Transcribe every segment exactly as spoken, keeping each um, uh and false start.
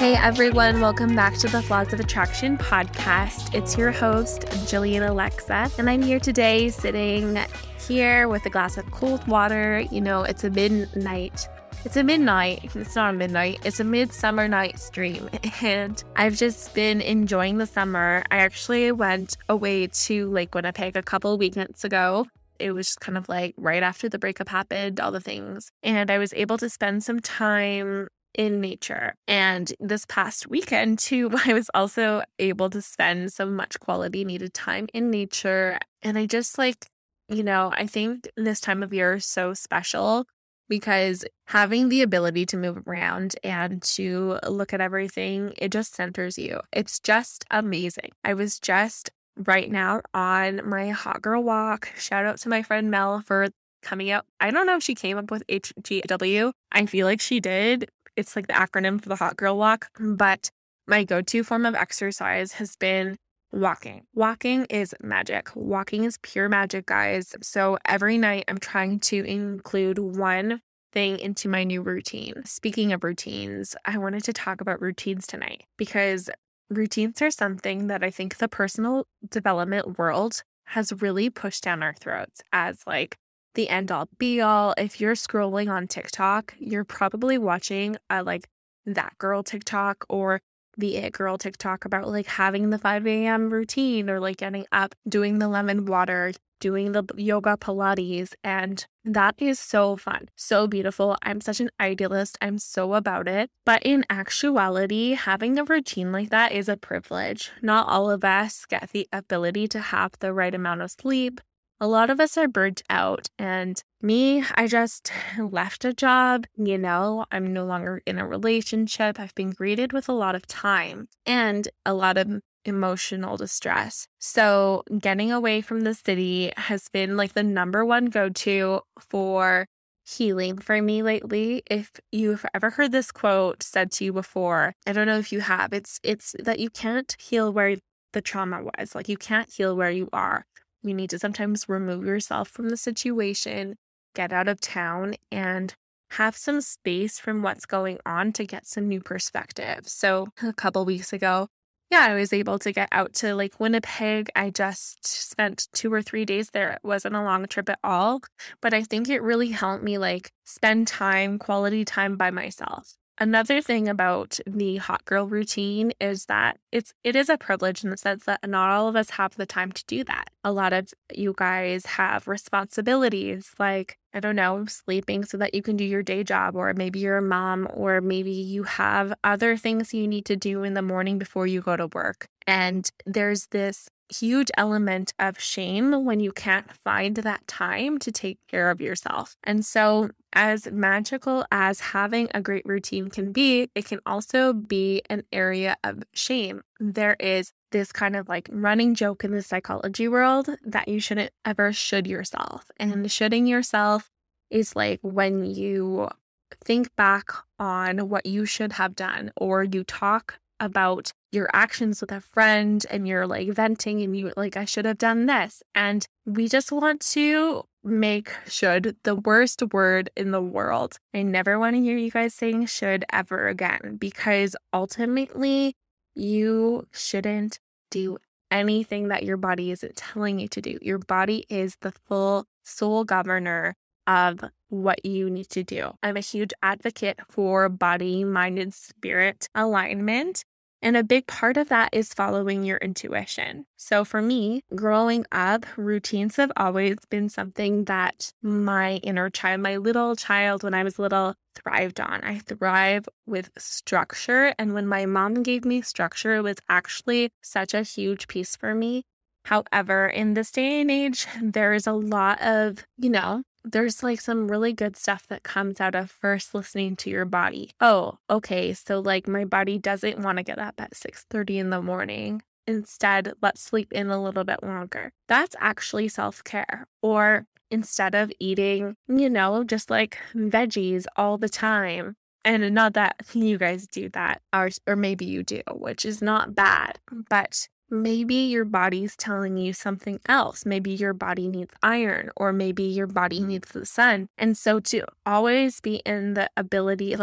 Hey everyone, welcome back to the Flaws of Attraction podcast. It's your host, Jillian Alexa, and I'm here today sitting here with a glass of cold water. You know, it's a midnight. It's a midnight. It's not a midnight. It's a midsummer night stream, and I've just been enjoying the summer. I actually went away to Lake Winnipeg a couple weekends ago. It was just kind of like right after the breakup happened, all the things, and I was able to spend some time in nature. And this past weekend too, I was also able to spend some much quality needed time in nature. And I just like, you know, I think this time of year is so special because having the ability to move around and to look at everything, it just centers you. It's just amazing. I was just right now on my hot girl walk. Shout out to my friend Mel for coming out. I don't know if she came up with H G W. I feel like she did. It's like the acronym for the hot girl walk, but my go-to form of exercise has been walking. Walking is magic. Walking is pure magic, guys. So every night I'm trying to include one thing into my new routine. Speaking of routines, I wanted to talk about routines tonight because routines are something that I think the personal development world has really pushed down our throats as like the end all be all. If you're scrolling on TikTok, you're probably watching a like that girl TikTok or the it girl TikTok about like having the five a.m. routine or like getting up, doing the lemon water, doing the yoga Pilates. And that is so fun, so beautiful. I'm such an idealist. I'm so about it. But in actuality, having a routine like that is a privilege. Not all of us get the ability to have the right amount of sleep. A lot of us are burnt out, and me, I just left a job, you know, I'm no longer in a relationship. I've been greeted with a lot of time and a lot of emotional distress. So getting away from the city has been like the number one go-to for healing for me lately. If you've ever heard this quote said to you before, I don't know if you have, it's it's that you can't heal where the trauma was. Like you can't heal where you are. You need to sometimes remove yourself from the situation, get out of town, and have some space from what's going on to get some new perspective. So a couple weeks ago, yeah, I was able to get out to Lake Winnipeg. I just spent two or three days there. It wasn't a long trip at all, but I think it really helped me like spend time, quality time by myself. Another thing about the hot girl routine is that it's it is a privilege in the sense that not all of us have the time to do that. A lot of you guys have responsibilities like, I don't know, sleeping so that you can do your day job, or maybe you're a mom, or maybe you have other things you need to do in the morning before you go to work. And there's this huge element of shame when you can't find that time to take care of yourself. And so as magical as having a great routine can be, it can also be an area of shame. There is this kind of like running joke in the psychology world that you shouldn't ever should yourself. And shoulding yourself is like when you think back on what you should have done, or you talk about your actions with a friend and you're like venting and you like, I should have done this. And we just want to make should the worst word in the world. I never want to hear you guys saying should ever again, because ultimately you shouldn't do anything that your body isn't telling you to do. Your body is the full sole governor of what you need to do. I'm a huge advocate for body, mind, and spirit alignment. And a big part of that is following your intuition. So for me, growing up, routines have always been something that my inner child, my little child when I was little, thrived on. I thrive with structure. And when my mom gave me structure, it was actually such a huge piece for me. However, in this day and age, there is a lot of, you know, there's like some really good stuff that comes out of first listening to your body. Oh, okay. So like my body doesn't want to get up at six thirty in the morning. Instead, let's sleep in a little bit longer. That's actually self-care. Or instead of eating, you know, just like veggies all the time. And not that you guys do that, or, or maybe you do, which is not bad, but maybe your body's telling you something else. Maybe your body needs iron, or maybe your body needs the sun. And so to always be in the ability, like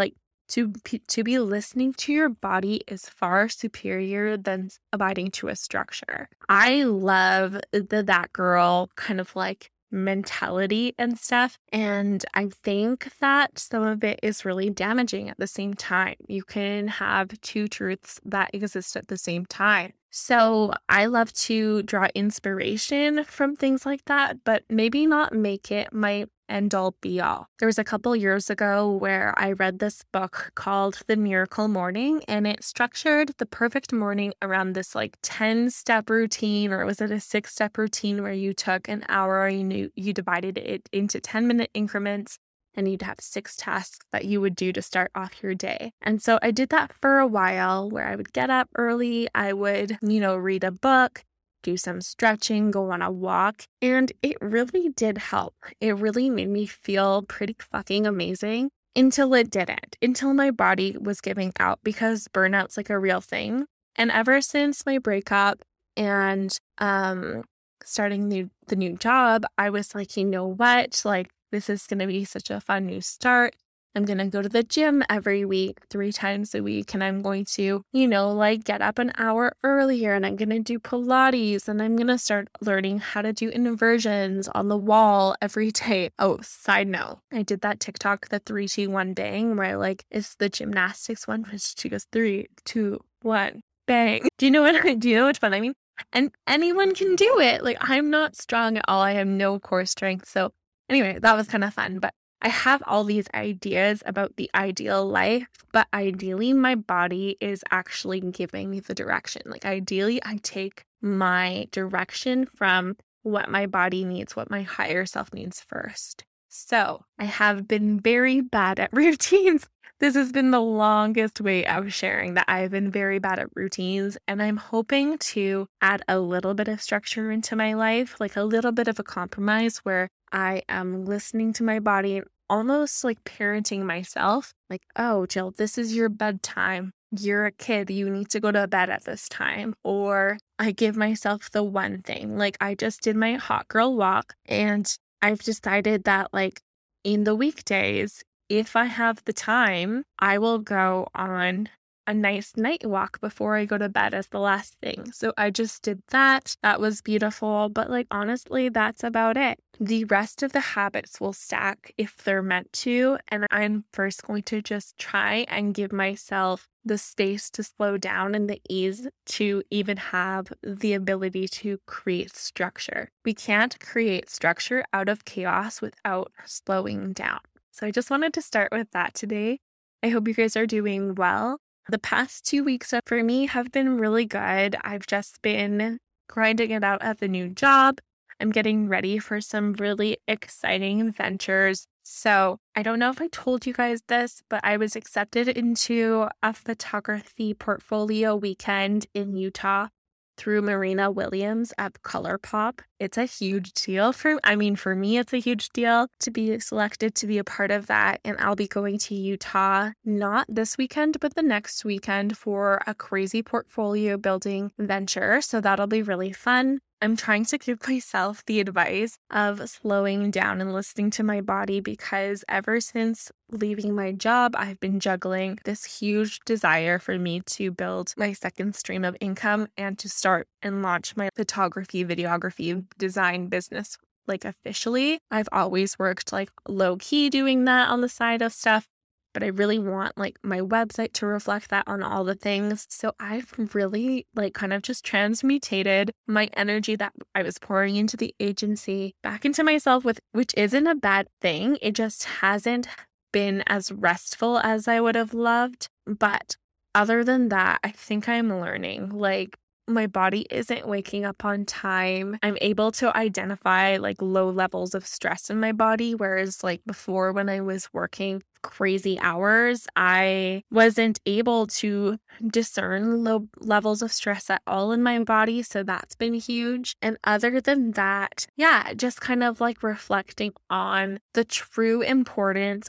to to be listening to your body is far superior than abiding to a structure. I love the that girl kind of like mentality and stuff. And I think that some of it is really damaging at the same time. You can have two truths that exist at the same time. So I love to draw inspiration from things like that, but maybe not make it my end all be all. There was a couple years ago where I read this book called The Miracle Morning, and it structured the perfect morning around this like ten step routine, or was it a six step routine where you took an hour, you knew you divided it into ten minute increments, and you'd have six tasks that you would do to start off your day. And so I did that for a while, where I would get up early, I would, you know, read a book, do some stretching, go on a walk, and it really did help. It really made me feel pretty fucking amazing until it didn't, until my body was giving out, because burnout's like a real thing. And ever since my breakup and um starting new, the new job, I was like, you know what, like, this is going to be such a fun new start. I'm going to go to the gym every week, three times a week. And I'm going to, you know, like get up an hour earlier, and I'm going to do Pilates, and I'm going to start learning how to do inversions on the wall every day. Oh, side note, I did that TikTok, the three, two, one bang, where like it's the gymnastics one, which she goes three, two, one, bang. Do you know what I do? You know which one I mean? And anyone can do it. Like, I'm not strong at all. I have no core strength. So anyway, that was kind of fun. But I have all these ideas about the ideal life, but ideally my body is actually giving me the direction. Like, ideally I take my direction from what my body needs, what my higher self needs first. So I have been very bad at routines. This has been the longest way of sharing that I've been very bad at routines, and I'm hoping to add a little bit of structure into my life, like a little bit of a compromise where I am listening to my body and almost like parenting myself. Like, oh, Jill, this is your bedtime. You're a kid. You need to go to bed at this time. Or I give myself the one thing. Like, I just did my hot girl walk, and I've decided that like in the weekdays, if I have the time, I will go on a nice night walk before I go to bed as the last thing. So I just did that. That was beautiful. But like, honestly, that's about it. The rest of the habits will stack if they're meant to. And I'm first going to just try and give myself the space to slow down and the ease to even have the ability to create structure. We can't create structure out of chaos without slowing down. So I just wanted to start with that today. I hope you guys are doing well. The past two weeks for me have been really good. I've just been grinding it out at the new job. I'm getting ready for some really exciting ventures. So I don't know if I told you guys this, but I was accepted into a photography portfolio weekend in Utah through Marina Williams at ColourPop. It's a huge deal for, I mean, for me, it's a huge deal to be selected to be a part of that. And I'll be going to Utah, not this weekend, but the next weekend for a crazy portfolio building venture. So that'll be really fun. I'm trying to give myself the advice of slowing down and listening to my body, because ever since leaving my job, I've been juggling this huge desire for me to build my second stream of income and to start and launch my photography, videography, design business. Like officially, I've always worked like low key doing that on the side of stuff, but I really want like my website to reflect that on all the things. So I've really like kind of just transmutated my energy that I was pouring into the agency back into myself, with which isn't a bad thing. It just hasn't been as restful as I would have loved. But other than that, I think I'm learning. Like, my body isn't waking up on time. I'm able to identify like low levels of stress in my body, whereas like before, when I was working crazy hours, I wasn't able to discern low levels of stress at all in my body. So that's been huge. And other than that, yeah, just kind of like reflecting on the true importance of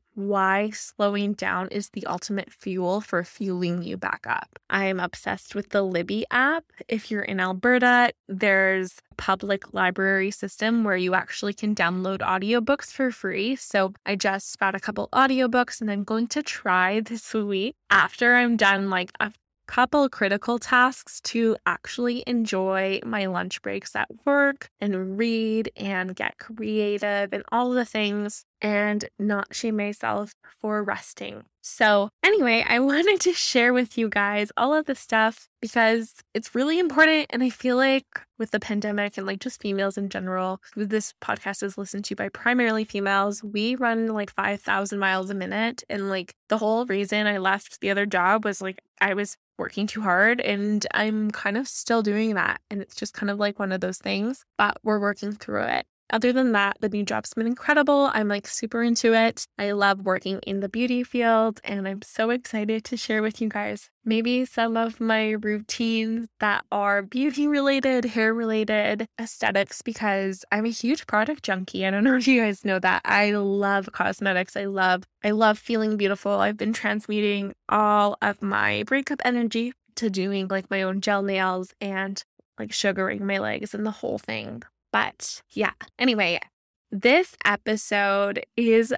why slowing down is the ultimate fuel for fueling you back up. I'm obsessed with the Libby app. If you're in Alberta, there's a public library system where you actually can download audiobooks for free. So I just found a couple audiobooks and I'm going to try this week after I'm done like a couple critical tasks to actually enjoy my lunch breaks at work and read and get creative and all the things and not shame myself for resting. So anyway, I wanted to share with you guys all of this stuff because it's really important. And I feel like with the pandemic and like just females in general, this podcast is listened to by primarily females. We run like five thousand miles a minute. And like the whole reason I left the other job was like I was working too hard and I'm kind of still doing that. And it's just kind of like one of those things, but we're working through it. Other than that, the new job's been incredible. I'm like super into it. I love working in the beauty field and I'm so excited to share with you guys maybe some of my routines that are beauty related, hair related, aesthetics, because I'm a huge product junkie. I don't know if you guys know that. I love cosmetics. I love, I love feeling beautiful. I've been transmuting all of my breakup energy to doing like my own gel nails and like sugaring my legs and the whole thing. But yeah, anyway, this episode is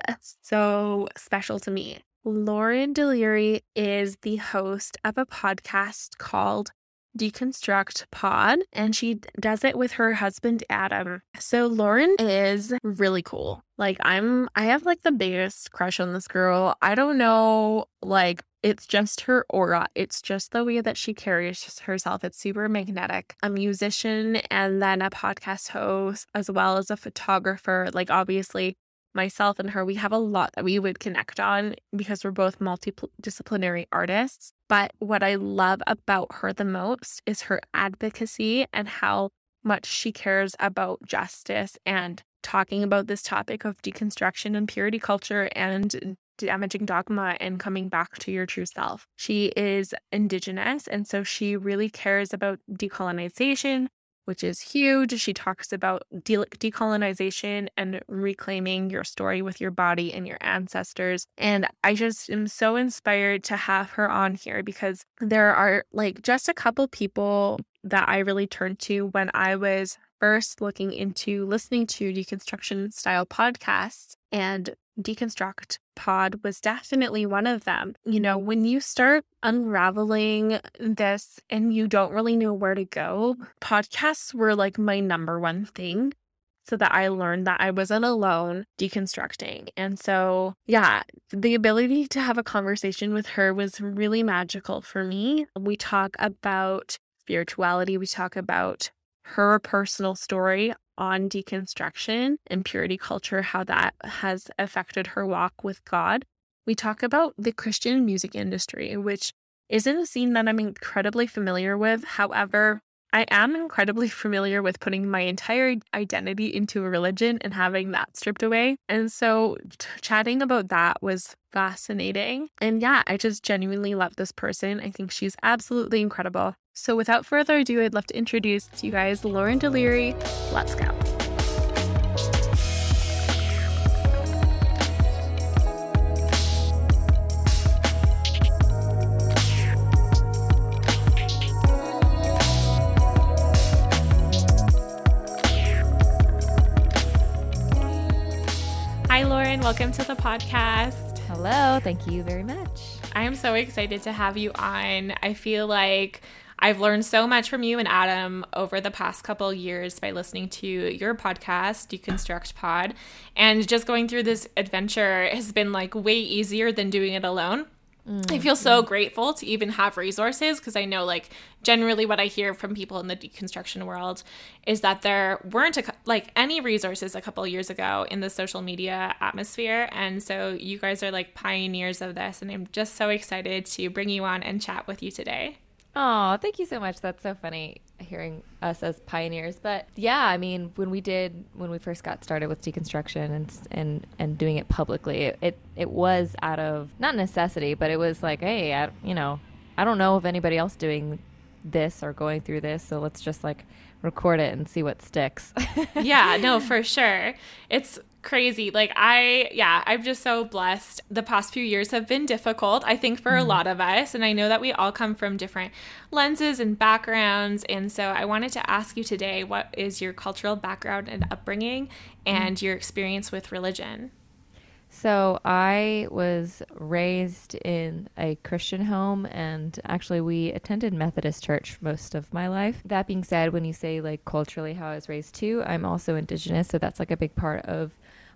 so special to me. Lauren Deliri is the host of a podcast called Deconstruct Pod, and she does it with her husband, Adam. So Lauren is really cool. Like I'm, I have like the biggest crush on this girl. I don't know, like it's just her aura. It's just the way that she carries herself. It's super magnetic. A musician and then a podcast host, as well as a photographer. Like obviously myself and her, we have a lot that we would connect on because we're both multidisciplinary artists. But what I love about her the most is her advocacy and how much she cares about justice and talking about this topic of deconstruction and purity culture and damaging dogma and coming back to your true self. She is Indigenous, and so she really cares about decolonization, which is huge. She talks about de- decolonization and reclaiming your story with your body and your ancestors. And I just am so inspired to have her on here because there are like just a couple people that I really turned to when I was first looking into listening to deconstruction style podcasts, and Deconstruct Pod was definitely one of them. You know, when you start unraveling this and you don't really know where to go, podcasts were like my number one thing so that I learned that I wasn't alone deconstructing. And so, yeah, the ability to have a conversation with her was really magical for me. We talk about spirituality. We talk about her personal story on deconstruction and purity culture, how that has affected her walk with God. We talk about the Christian music industry, which isn't a scene that I'm incredibly familiar with. However, I am incredibly familiar with putting my entire identity into a religion and having that stripped away. And so t- chatting about that was fascinating. And yeah, I just genuinely love this person. I think she's absolutely incredible. So without further ado, I'd love to introduce to you guys Lauren Deliri. Let's go. Hi, Lauren. Welcome to the podcast. Hello. Thank you very much. I am so excited to have you on. I feel like I've learned so much from you and Adam over the past couple years by listening to your podcast, Deconstruct Pod. And just going through this adventure has been like way easier than doing it alone. Mm, I feel so yeah. grateful to even have resources because I know like generally what I hear from people in the deconstruction world is that there weren't a, like any resources a couple years ago in the social media atmosphere. And so you guys are like pioneers of this. And I'm just so excited to bring you on and chat with you today. Oh, thank you so much. That's so funny hearing us as pioneers. But yeah, I mean, when we did, when we first got started with deconstruction and and, and doing it publicly, it, it, it was out of, not necessity, but it was like, hey, I, you know, I don't know of anybody else doing this or going through this. So let's just like record it and see what sticks. Yeah, no, for sure. It's crazy. Like I, yeah, I'm just so blessed. The past few years have been difficult, I think, for mm. a lot of us. And I know that we all come from different lenses and backgrounds. And so I wanted to ask you today, what is your cultural background and upbringing and mm. your experience with religion? So I was raised in a Christian home, and actually we attended Methodist church most of my life. That being said, when you say like culturally how I was raised too, I'm also Indigenous. So that's like a big part of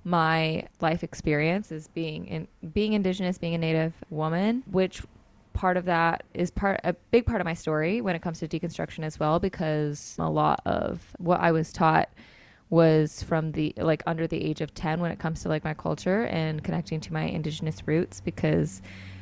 my life experience is being in, being Indigenous, being a Native woman, which part of that is part a big part of my story when it comes to deconstruction as well, because a lot of what I was taught was from the like under the age of ten when it comes to like my culture and connecting to my Indigenous roots, because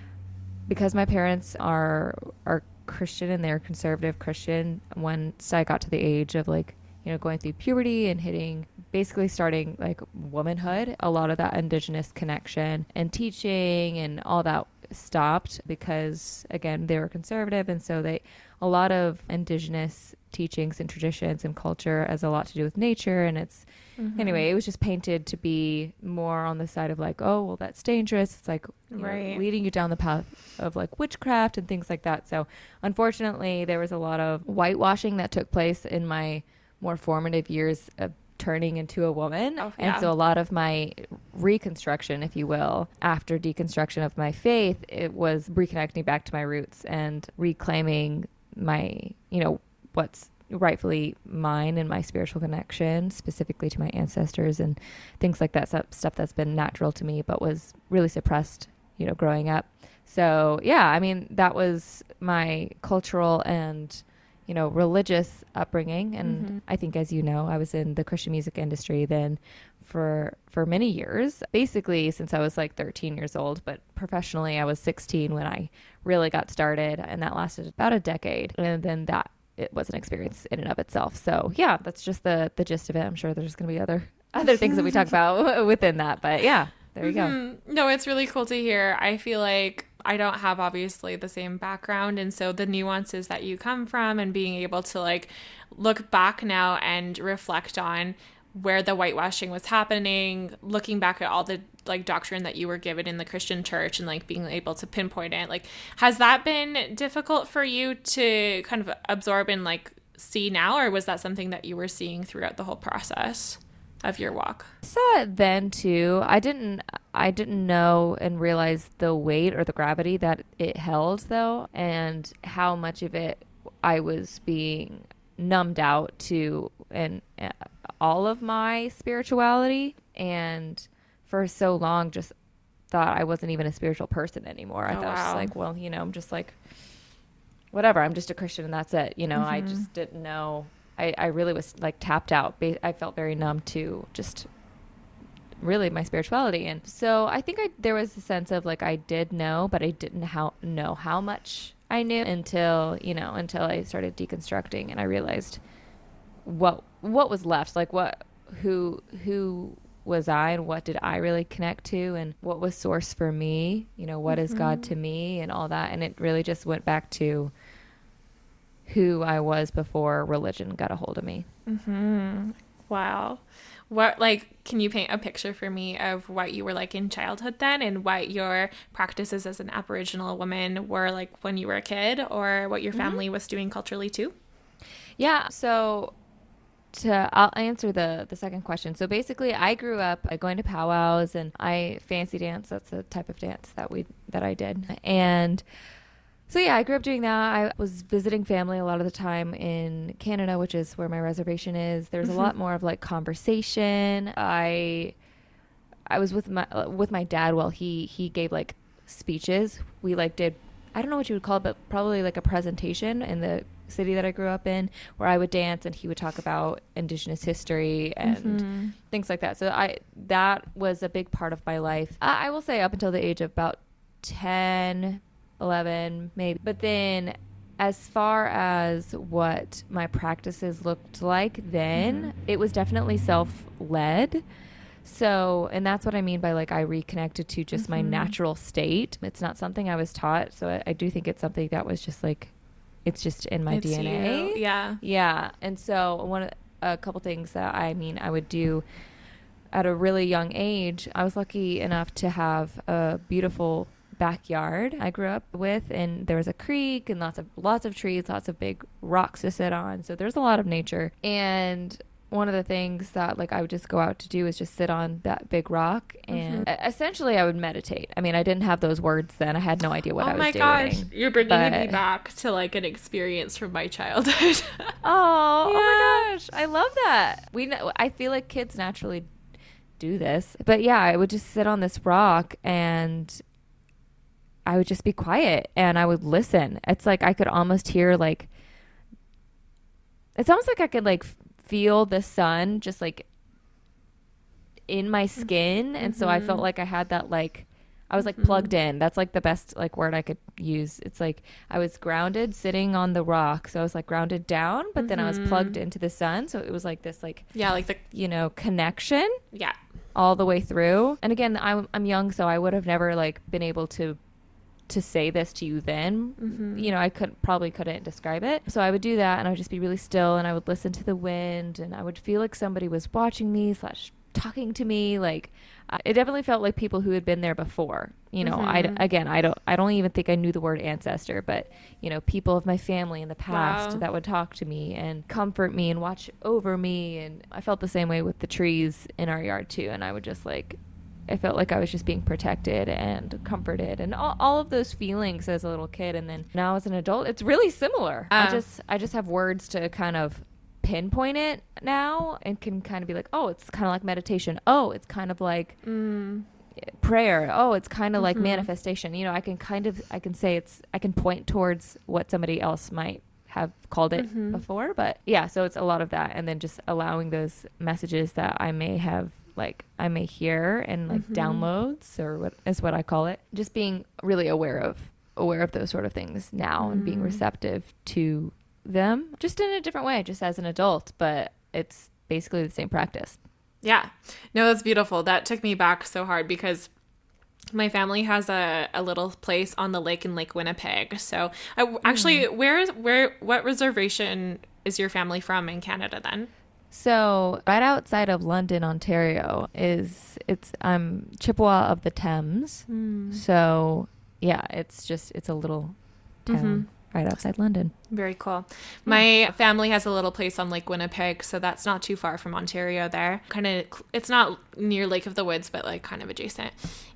because my parents are are Christian and they're conservative Christian. Once I got to the age of like, you know, going through puberty and hitting basically starting like womanhood, a lot of that Indigenous connection and teaching and all that stopped, because again, they were conservative, and so they a lot of Indigenous teachings and traditions and culture has a lot to do with nature, and it's mm-hmm. anyway, it was just painted to be more on the side of like, oh well, that's dangerous. It's like right. know, leading you down the path of like witchcraft and things like that. So unfortunately, there was a lot of whitewashing that took place in my more formative years of turning into a woman. Oh, yeah. And so a lot of my reconstruction, if you will, after deconstruction of my faith, it was reconnecting back to my roots and reclaiming my, you know, what's rightfully mine and my spiritual connection, specifically to my ancestors and things like that, stuff that's been natural to me, but was really suppressed, you know, growing up. So yeah, I mean, that was my cultural and, you know, religious upbringing. And mm-hmm. I think, as you know, I was in the Christian music industry then for for many years, basically since I was like thirteen years old, but professionally I was sixteen when I really got started, and that lasted about a decade. And then that it was an experience in and of itself. So yeah, that's just the the gist of it. I'm sure there's going to be other other things that we talk about within that, but yeah, there you mm-hmm. go. No, it's really cool to hear. I feel like I don't have obviously the same background, and so the nuances that you come from and being able to like look back now and reflect on where the whitewashing was happening, looking back at all the like doctrine that you were given in the Christian church and like being able to pinpoint it, like has that been difficult for you to kind of absorb and like see now, or was that something that you were seeing throughout the whole process of your walk? I saw it then too. I didn't I didn't know and realize the weight or the gravity that it held though, and how much of it I was being numbed out to, and uh, all of my spirituality, and for so long just thought I wasn't even a spiritual person anymore. I oh, thought wow. I was just like, well, you know, I'm just like whatever, I'm just a Christian and that's it, you know. Mm-hmm. I just didn't know. I, I really was like tapped out. I felt very numb to just really my spirituality. And so I think I, there was a sense of like, I did know, but I didn't how, know how much I knew until, you know, until I started deconstructing and I realized what, what was left, like what, who, who was I and what did I really connect to and what was source for me, you know, what mm-hmm. is God to me and all that. And it really just went back to who I was before religion got a hold of me. Mm-hmm. Wow. What, like, can you paint a picture for me of what you were like in childhood then, and what your practices as an Aboriginal woman were like when you were a kid, or what your family mm-hmm. was doing culturally too? Yeah. So to, I'll answer the, the second question. So basically I grew up uh, going to powwows, and I fancy dance. That's the type of dance that we, that I did. And so yeah, I grew up doing that. I was visiting family a lot of the time in Canada, which is where my reservation is. There's mm-hmm. a lot more of like conversation. I I was with my uh, with my dad while he he gave like speeches. We like did, I don't know what you would call it, but probably like a presentation in the city that I grew up in, where I would dance and he would talk about Indigenous history and mm-hmm. things like that. So I that was a big part of my life. I, I will say up until the age of about ten, eleven maybe. But then as far as what my practices looked like then, mm-hmm. it was definitely self-led. So, and that's what I mean by like I reconnected to just mm-hmm. my natural state. It's not something I was taught. So I, I do think it's something that was just like, it's just in my it's D N A. You. Yeah. Yeah. And so one of a couple things that I mean I would do at a really young age, I was lucky enough to have a beautiful backyard I grew up with, and there was a creek and lots of lots of trees, lots of big rocks to sit on. So there's a lot of nature. And one of the things that like I would just go out to do is just sit on that big rock, and mm-hmm. essentially I would meditate. I mean, I didn't have those words then. I had no idea what oh I was my doing. Gosh, you're bringing but... me back to like an experience from my childhood. oh, yeah. oh my gosh, I love that. We know, I feel like kids naturally do this, but yeah, I would just sit on this rock and I would just be quiet and I would listen. It's like I could almost hear like, it's almost like I could like feel the sun just like in my skin. Mm-hmm. And so I felt like I had that like, I was like mm-hmm. plugged in. That's like the best like word I could use. It's like I was grounded sitting on the rock. So I was like grounded down, but mm-hmm. then I was plugged into the sun. So it was like this like, yeah, like the, you know, connection. Yeah. All the way through. And again, I'm, I'm young, so I would have never like been able to to say this to you then. Mm-hmm. You know, I could probably couldn't describe it. So I would do that and I would just be really still and I would listen to the wind and I would feel like somebody was watching me slash talking to me. Like uh, it definitely felt like people who had been there before. You know, mm-hmm. I again, I don't I don't even think I knew the word ancestor, but you know, people of my family in the past wow. that would talk to me and comfort me and watch over me. And I felt the same way with the trees in our yard too. And I would just like I felt like I was just being protected and comforted and all, all of those feelings as a little kid. And then now as an adult, it's really similar. Uh, I just, I just have words to kind of pinpoint it now and can kind of be like, oh, it's kind of like meditation. Oh, it's kind of like mm. prayer. Oh, it's kind of mm-hmm. like manifestation. You know, I can kind of, I can say it's, I can point towards what somebody else might have called it mm-hmm. before. But yeah, so it's a lot of that. And then just allowing those messages that I may have like I may hear and like mm-hmm. downloads or what is what I call it. Just being really aware of aware of those sort of things now mm. and being receptive to them just in a different way, just as an adult, but it's basically the same practice. Yeah. No, that's beautiful. That took me back so hard because my family has a, a little place on the lake in Lake Winnipeg. So I, actually, mm. where is where what reservation is your family from in Canada then? So right outside of London, Ontario is it's um Chippewa of the Thames. Mm. So yeah, it's just it's a little town mm-hmm. right outside London. Very cool. My family has a little place on Lake Winnipeg, so that's not too far from Ontario there. Kind of it's not near Lake of the Woods, but like kind of adjacent.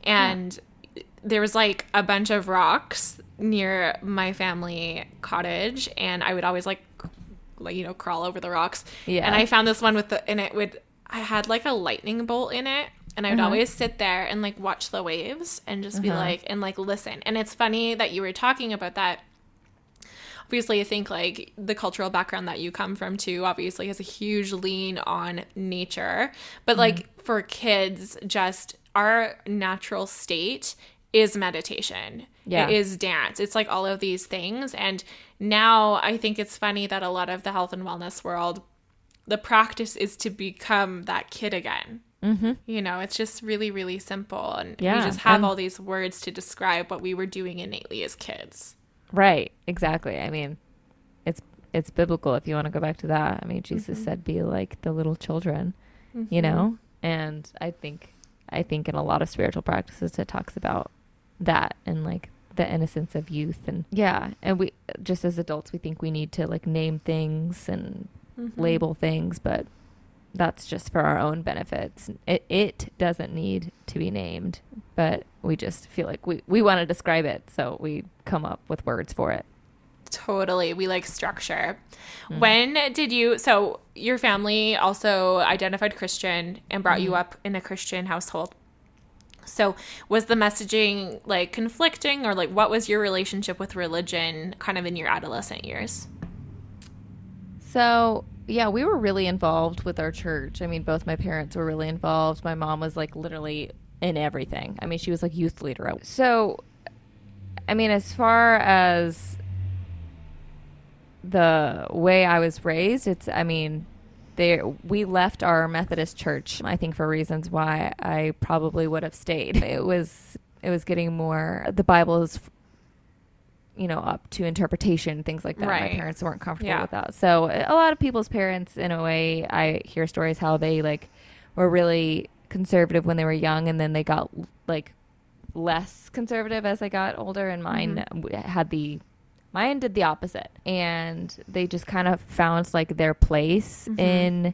And yeah. there was like a bunch of rocks near my family cottage and I would always like like you know crawl over the rocks yeah and I found this one with the and it would I had like a lightning bolt in it and I would uh-huh. always sit there and like watch the waves and just uh-huh. be like and like listen. And it's funny that you were talking about that. Obviously I think like the cultural background that you come from too obviously has a huge lean on nature, but mm-hmm. like for kids just our natural state is meditation. Yeah. It is dance. It's like all of these things. And now I think it's funny that a lot of the health and wellness world, the practice is to become that kid again. Mm-hmm. You know, it's just really, really simple. And yeah. we just have um, all these words to describe what we were doing innately as kids. Right. Exactly. I mean, it's it's biblical if you want to go back to that. I mean, Jesus mm-hmm. said, be like the little children, mm-hmm. you know? And I think, I think in a lot of spiritual practices, it talks about that and like the innocence of youth. And yeah, and we just as adults we think we need to like name things and mm-hmm. label things, but that's just for our own benefits. It it doesn't need to be named, but we just feel like we we want to describe it, so we come up with words for it. Totally. We like structure. Mm. When did you so your family also identified Christian and brought mm. you up in a Christian household? So was the messaging like conflicting, or like what was your relationship with religion kind of in your adolescent years? So yeah, we were really involved with our church. I mean, both my parents were really involved. My mom was like literally in everything. I mean, she was like youth leader. So, I mean, as far as the way I was raised, it's, I mean, They, we left our Methodist church, I think, for reasons why I probably would have stayed. It was it was getting more, the Bible is, you know, up to interpretation, things like that. Right. My parents weren't comfortable yeah. with that. So a lot of people's parents, in a way, I hear stories how they, like, were really conservative when they were young, and then they got like less conservative as they got older, and mine mm-hmm. had the mine did the opposite, and they just kind of found like their place mm-hmm. in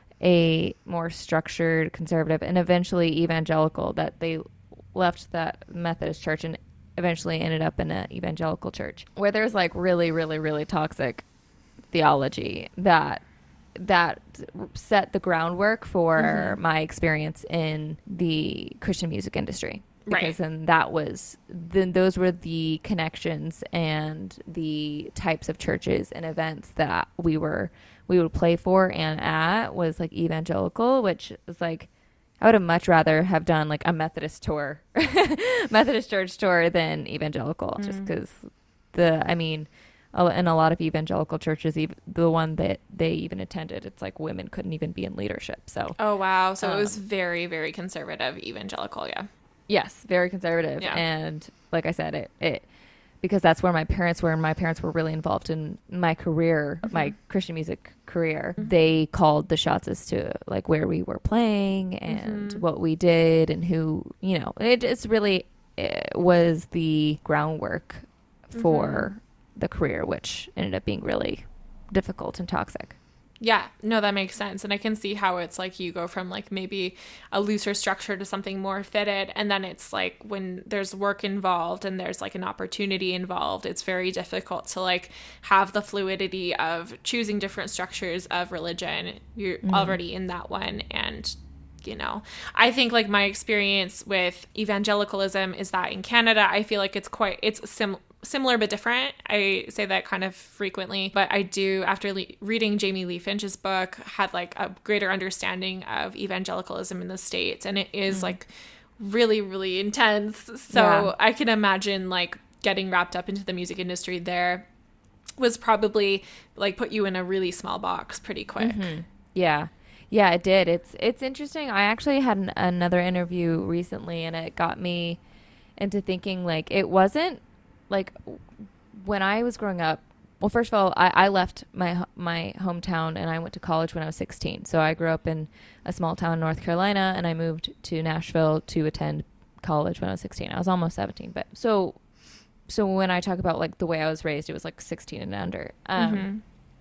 a more structured conservative and eventually evangelical, that they left that Methodist church and eventually ended up in an evangelical church where there's like really really really toxic theology that that set the groundwork for mm-hmm. my experience in the Christian music industry. Because right. then that was, then those were the connections and the types of churches and events that we were, we would play for and at was like evangelical, which is like, I would have much rather have done like a Methodist tour, Methodist church tour than evangelical, mm. just because the, I mean, in a lot of evangelical churches, even the one that they even attended, it's like women couldn't even be in leadership. So, oh, wow. So um, it was very, very conservative evangelical. Yeah. Yes, very conservative. Yeah. And like I said, it, it because that's where my parents were, and my parents were really involved in my career, mm-hmm. my Christian music career. Mm-hmm. They called the shots as to like where we were playing and mm-hmm. what we did and who, you know, it just really it was the groundwork for mm-hmm. the career, which ended up being really difficult and toxic. Yeah, no, that makes sense. And I can see how it's like you go from like maybe a looser structure to something more fitted. And then it's like when there's work involved and there's like an opportunity involved, it's very difficult to like have the fluidity of choosing different structures of religion. You're mm-hmm. already in that one. And, you know, I think like my experience with evangelicalism is that in Canada, I feel like it's quite, it's similar. Similar but different. I say that kind of frequently, but I do, after le- reading Jamie Lee Finch's book, had like a greater understanding of evangelicalism in the States, and it is mm. like really, really intense. So yeah. I can imagine like getting wrapped up into the music industry there was probably like put you in a really small box pretty quick. Mm-hmm. Yeah. Yeah, it did. It's it's interesting. I actually had an, another interview recently, and it got me into thinking like it wasn't like when I was growing up. Well, first of all, I, I left my my hometown and I went to college when I was sixteen. So I grew up in a small town in North Carolina, and I moved to Nashville to attend college when I was sixteen. I was almost seventeen, but so so when I talk about like the way I was raised, it was like sixteen and under. Um, mm-hmm.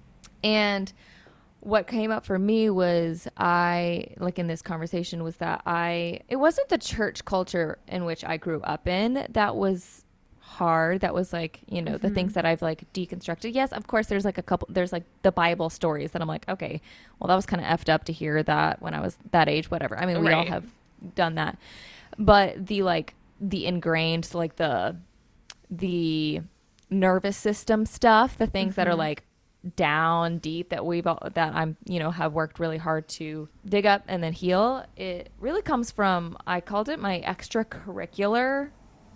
And what came up for me was I, like in this conversation, was that I, it wasn't the church culture in which I grew up in that was hard. That was like, you know, mm-hmm. the things that I've like deconstructed. Yes, of course, there's like a couple, there's like the Bible stories that I'm like, okay, well, that was kind of effed up to hear that when I was that age, whatever. I mean, we right. all have done that. But the like, the ingrained, like the, the nervous system stuff, the things mm-hmm. that are like down deep that we've all, that I'm, you know, have worked really hard to dig up and then heal. It really comes from, I called it my extracurricular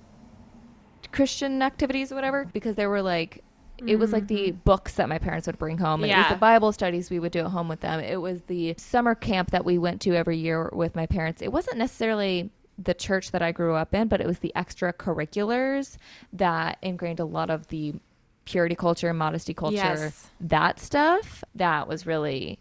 Christian activities or whatever, because they were like, it was like the books that my parents would bring home. And yeah. It was the Bible studies we would do at home with them. It was the summer camp that we went to every year with my parents. It wasn't necessarily the church that I grew up in, but it was the extracurriculars that ingrained a lot of the purity culture, modesty culture, yes. that stuff. That was really,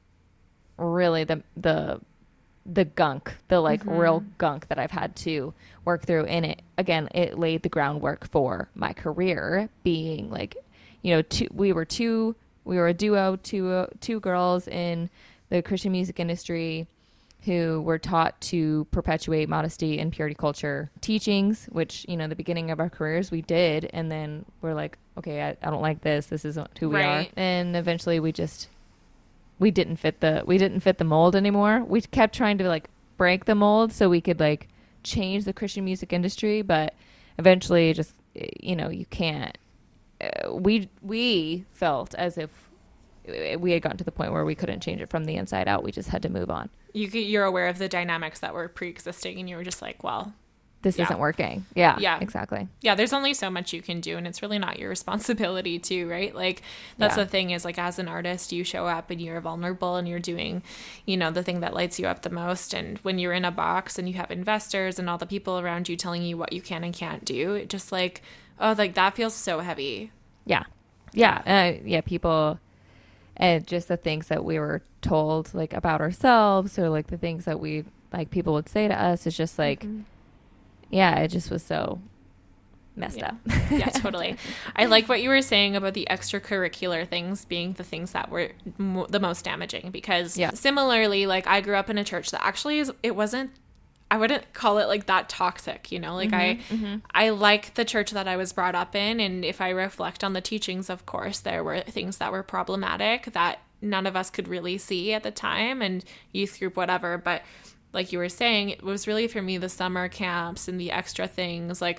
really the the the gunk, the like mm-hmm. real gunk that I've had to work through. And it, again, it laid the groundwork for my career being like, you know, two, we were two, we were a duo, two, uh, two girls in the Christian music industry who were taught to perpetuate modesty and purity culture teachings, which, you know, the beginning of our careers we did. And then we're like, okay, I, I don't like this. This isn't who we right. are. And eventually we just, we didn't fit the, we didn't fit the mold anymore. We kept trying to like break the mold so we could like change the Christian music industry. But eventually just, you know, you can't, uh, we, we felt as if we had gotten to the point where we couldn't change it from the inside out. We just had to move on. You, you're aware of the dynamics that were pre-existing and you were just like, well, this yeah. isn't working. Yeah, yeah, exactly. Yeah, there's only so much you can do, and it's really not your responsibility to, right? Like, that's yeah. the thing is, like, as an artist, you show up and you're vulnerable and you're doing, you know, the thing that lights you up the most. And when you're in a box and you have investors and all the people around you telling you what you can and can't do, it just like, oh, like, that feels so heavy. Yeah. Yeah. Uh, yeah, people, and just the things that we were told, like, about ourselves, or, like, the things that we like people would say to us is just like, mm-hmm. yeah, it just was so messed yeah. up. Yeah, totally. I like what you were saying about the extracurricular things being the things that were mo- the most damaging, because yeah. similarly, like I grew up in a church that actually is, it wasn't, I wouldn't call it like that toxic, you know, like mm-hmm, I, mm-hmm. I like the church that I was brought up in. And if I reflect on the teachings, of course, there were things that were problematic that none of us could really see at the time, and youth group, whatever. But like you were saying, it was really for me the summer camps and the extra things. Like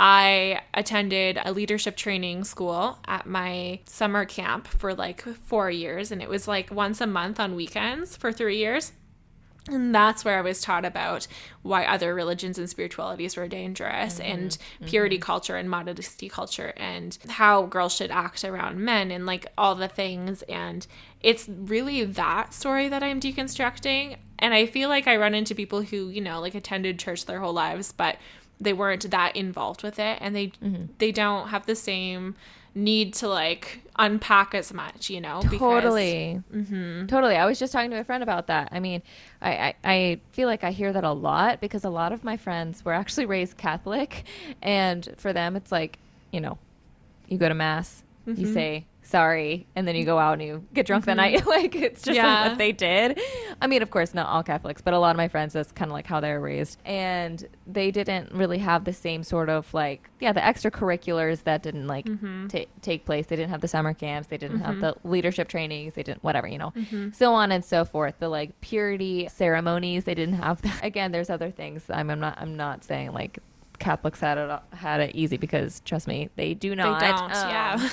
I attended a leadership training school at my summer camp for like four years. And it was like once a month on weekends for three years. And that's where I was taught about why other religions and spiritualities were dangerous, mm-hmm, and purity mm-hmm. culture and modesty culture, and how girls should act around men, and like all the things. And it's really that story that I'm deconstructing. And I feel like I run into people who, you know, like attended church their whole lives, but they weren't that involved with it. And they, mm-hmm. they don't have the same need to like unpack as much, you know. Totally. Because, mm-hmm. Totally. I was just talking to a friend about that. I mean, I, I, I feel like I hear that a lot, because a lot of my friends were actually raised Catholic, and for them it's like, you know, you go to mass, mm-hmm. you say sorry, and then you go out and you get drunk mm-hmm. the night. Like it's just yeah. like what they did. I mean, of course not all Catholics, but a lot of my friends, that's kind of like how they were raised, and they didn't really have the same sort of like, yeah, the extracurriculars that didn't like mm-hmm. t- take place. They didn't have the summer camps, they didn't mm-hmm. have the leadership trainings, they didn't whatever, you know, mm-hmm. so on and so forth. The like purity ceremonies, they didn't have that. Again, there's other things. I'm, I'm not I'm not saying like Catholics had it had it easy, because trust me, they do not. They don't, um, yeah.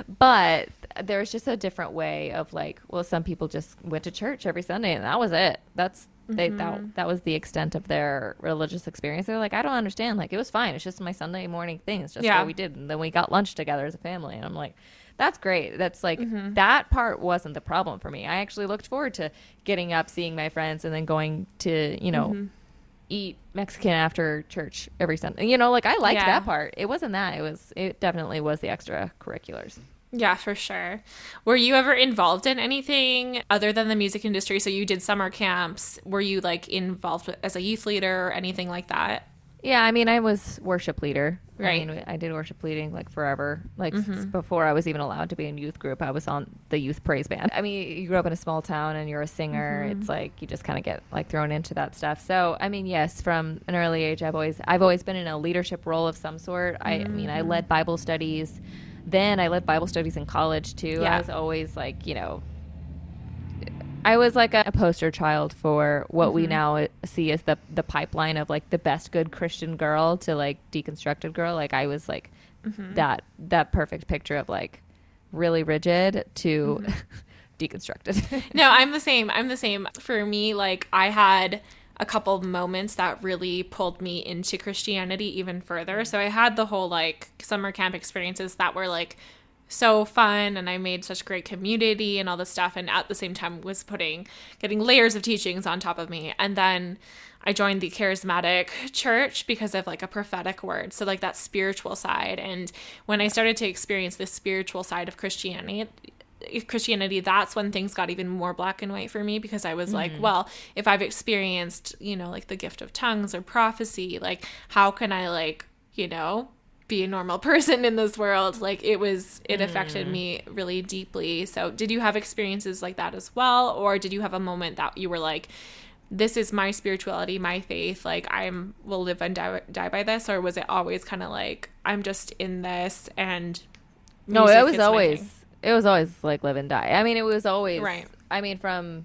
But there's just a different way of like, well, some people just went to church every Sunday and that was it. That's they mm-hmm. that that was the extent of their religious experience. They're like, I don't understand. Like it was fine. It's just my Sunday morning thing. It's just yeah. what we did, and then we got lunch together as a family. And I'm like, that's great. That's like mm-hmm. that part wasn't the problem for me. I actually looked forward to getting up, seeing my friends, and then going to, you know. Mm-hmm. eat Mexican after church every Sunday. You know, like I liked yeah. that part. It wasn't that. It was, it definitely was the extracurriculars. Yeah, for sure. Were you ever involved in anything other than the music industry? So you did summer camps. Were you like involved with, as a youth leader or anything like that? Yeah, I mean, I was worship leader. Right. I mean, I did worship leading like forever. Like mm-hmm. before I was even allowed to be in youth group, I was on the youth praise band. I mean, you grew up in a small town and you're a singer. Mm-hmm. It's like you just kind of get like thrown into that stuff. So, I mean, yes, from an early age, I've always I've always been in a leadership role of some sort. I, mm-hmm. I mean, I led Bible studies. Then I led Bible studies in college too. Yeah. I was always like, you know, I was like a, a poster child for what mm-hmm. we now see as the the pipeline of like the best good Christian girl to like deconstructed girl. Like I was like mm-hmm. that that perfect picture of like really rigid to mm-hmm. deconstructed. No, I'm the same. I'm the same. For me, like I had a couple moments that really pulled me into Christianity even further. So I had the whole like summer camp experiences that were like so fun, and I made such great community and all this stuff, and at the same time was putting getting layers of teachings on top of me. And then I joined the charismatic church because of like a prophetic word, so like that spiritual side. And when I started to experience this spiritual side of Christianity Christianity, that's when things got even more black and white for me, because I was mm. like, well, if I've experienced, you know, like the gift of tongues or prophecy, like how can I like, you know, be a normal person in this world? Like it was, it affected mm. me really deeply. So did you have experiences like that as well? Or did you have a moment that you were like, this is my spirituality, my faith, like I'm will live and die, die by this? Or was it always kind of like, I'm just in this and no, it was always, it was always like live and die. I mean, it was always, right. I mean, from,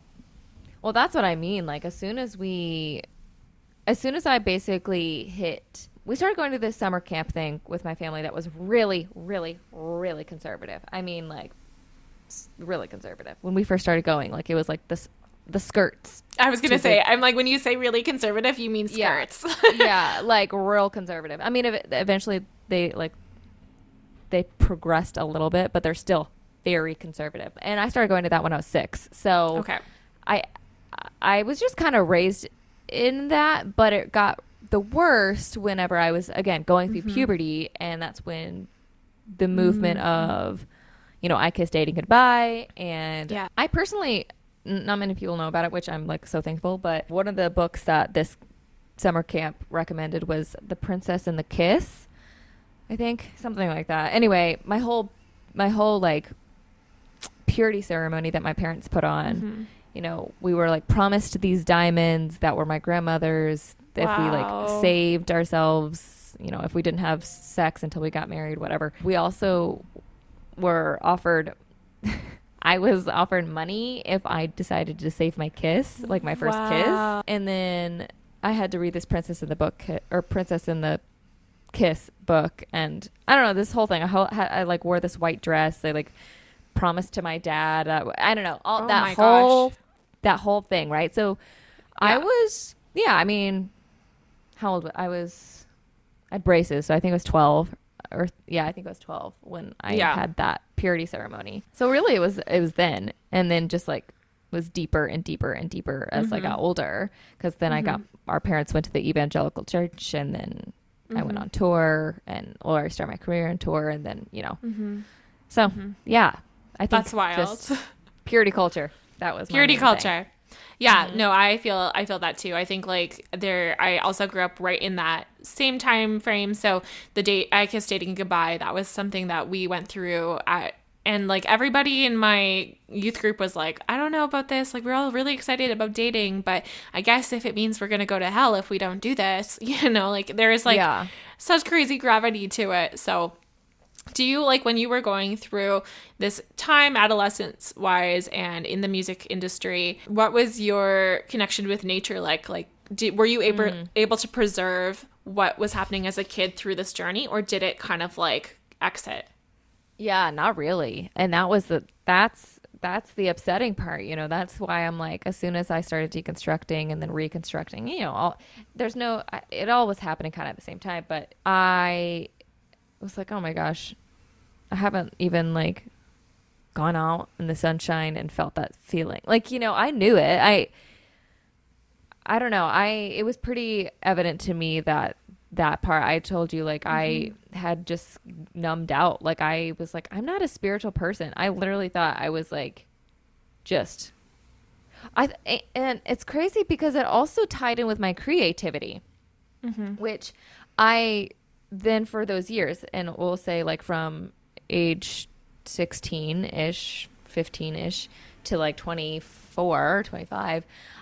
well, that's what I mean. Like as soon as we, as soon as I basically hit, we started going to this summer camp thing with my family that was really, really, really conservative. I mean, like, really conservative. When we first started going, like, it was like this, the skirts. I was going to say, I'm like, when you say really conservative, you mean skirts. Yeah, yeah, like, real conservative. I mean, eventually they, like, they progressed a little bit, but they're still very conservative. And I started going to that when I was six. So okay. I, I was just kind of raised in that, but it got the worst whenever I was, again, going through mm-hmm. puberty, and that's when the movement mm-hmm. of, you know, I Kissed Dating Goodbye, and yeah. I personally n- not many people know about it, which I'm like so thankful. But one of the books that this summer camp recommended was The Princess and the Kiss, I think, something like that. Anyway, my whole my whole like purity ceremony that my parents put on, mm-hmm. you know, we were like promised these diamonds that were my grandmother's. Wow. If we like saved ourselves, you know, if we didn't have sex until we got married, whatever. We also were offered I was offered money if I decided to save my kiss, like my first wow. kiss. And then I had to read this Princess in the Book or Princess in the Kiss book. And I don't know, this whole thing. I, ho- I like wore this white dress. I like promised to my dad. Uh, I don't know, all oh that whole gosh. that whole thing, right? So yeah. I was, yeah, I mean, how old? I was, I had braces, so I think I was twelve. Or yeah, I think I was twelve when I yeah. had that purity ceremony. So really, it was it was then, and then just like was deeper and deeper and deeper as mm-hmm. I got older. Because then mm-hmm. I got our parents went to the evangelical church, and then mm-hmm. I went on tour, and or I started my career on tour, and then you know, mm-hmm. so mm-hmm. yeah, I think that's wild. Just purity culture. That was purity my culture. Thing. Yeah, mm-hmm. no, I feel I feel that too. I think like there, I also grew up right in that same time frame. So the date I kissed dating goodbye, that was something that we went through at, and like everybody in my youth group was like, I don't know about this. Like we're all really excited about dating, but I guess if it means we're gonna go to hell if we don't do this, you know, like there is like yeah. such crazy gravity to it. So. Do you, like, when you were going through this time, adolescence wise, and in the music industry, what was your connection with nature like? Like, did, were you able, mm. able to preserve what was happening as a kid through this journey, or did it kind of like exit? Yeah, not really. And that was the, that's, that's the upsetting part, you know, that's why I'm like, as soon as I started deconstructing and then reconstructing, you know, all, there's no, it all was happening kind of at the same time, but I was like, oh my gosh, I haven't even like gone out in the sunshine and felt that feeling. Like, you know, I knew it. I, I don't know. I, it was pretty evident to me that that part I told you, like mm-hmm. I had just numbed out. Like I was like, I'm not a spiritual person. I literally thought I was like, just, I, and it's crazy because it also tied in with my creativity, mm-hmm. which I, then for those years, and we'll say like from age sixteen-ish, fifteen-ish to like twenty-four, twenty-five,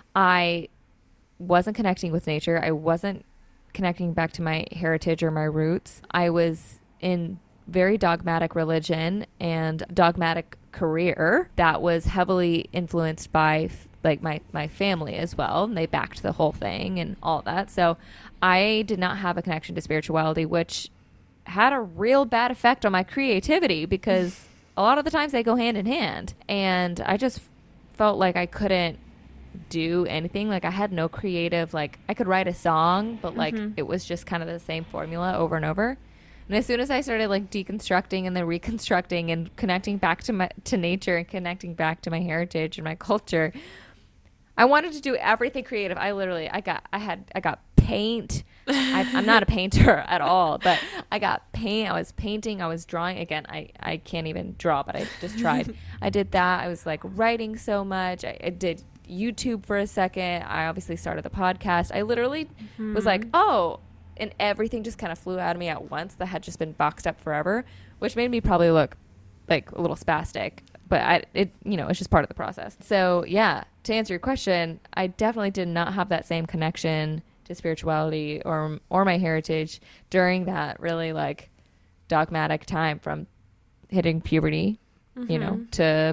I wasn't connecting with nature. I wasn't connecting back to my heritage or my roots. I was in very dogmatic religion and dogmatic career that was heavily influenced by like my, my family as well. And they backed the whole thing and all that. So I did not have a connection to spirituality, which had a real bad effect on my creativity because a lot of the times they go hand in hand. And I just felt like I couldn't do anything. Like I had no creative, like I could write a song, but like mm-hmm. it was just kind of the same formula over and over. And as soon as I started like deconstructing and then reconstructing and connecting back to my to nature and connecting back to my heritage and my culture, I wanted to do everything creative. I literally, I got, I had, I got paint. I, I'm not a painter at all, but I got paint. I was painting. I was drawing. Again, I, I can't even draw, but I just tried. I did that. I was like writing so much. I, I did YouTube for a second. I obviously started the podcast. I literally mm-hmm. was like, oh, and everything just kind of flew out of me at once that had just been boxed up forever, which made me probably look like a little spastic. But I, it, you know, it's just part of the process. So yeah, to answer your question, I definitely did not have that same connection to spirituality or or my heritage during that really like dogmatic time from hitting puberty, mm-hmm. you know, to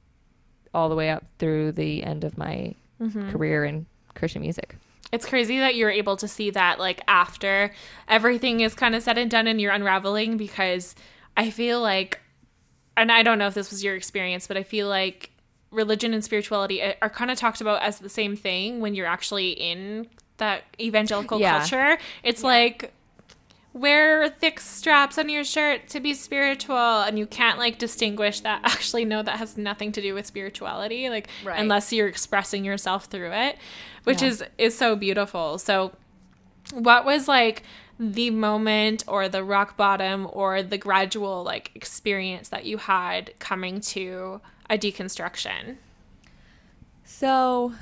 all the way up through the end of my mm-hmm. career in Christian music. It's crazy that you're able to see that like after everything is kind of said and done and you're unraveling, because I feel like, and I don't know if this was your experience, but I feel like religion and spirituality are kind of talked about as the same thing when you're actually in that evangelical yeah. culture. It's yeah. like, wear thick straps on your shirt to be spiritual, and you can't like distinguish that. Actually, no, that has nothing to do with spirituality, like right. unless you're expressing yourself through it, which yeah. is is so beautiful. So what was like the moment or the rock bottom or the gradual like experience that you had coming to a deconstruction? So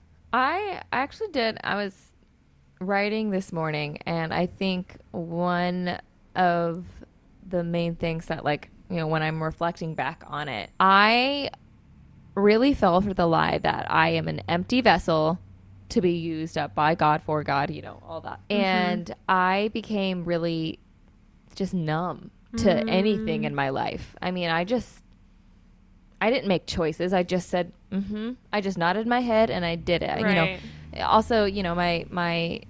I actually did, I was writing this morning, and I think one of the main things that, like, you know, when I'm reflecting back on it, I really fell for the lie that I am an empty vessel to be used up by God, for God, you know, all that. Mm-hmm. And I became really just numb to mm. anything in my life. I mean, I just, I didn't make choices. I just said, mm-hmm. I just nodded my head and I did it. Right. You know, also, you know, my, my,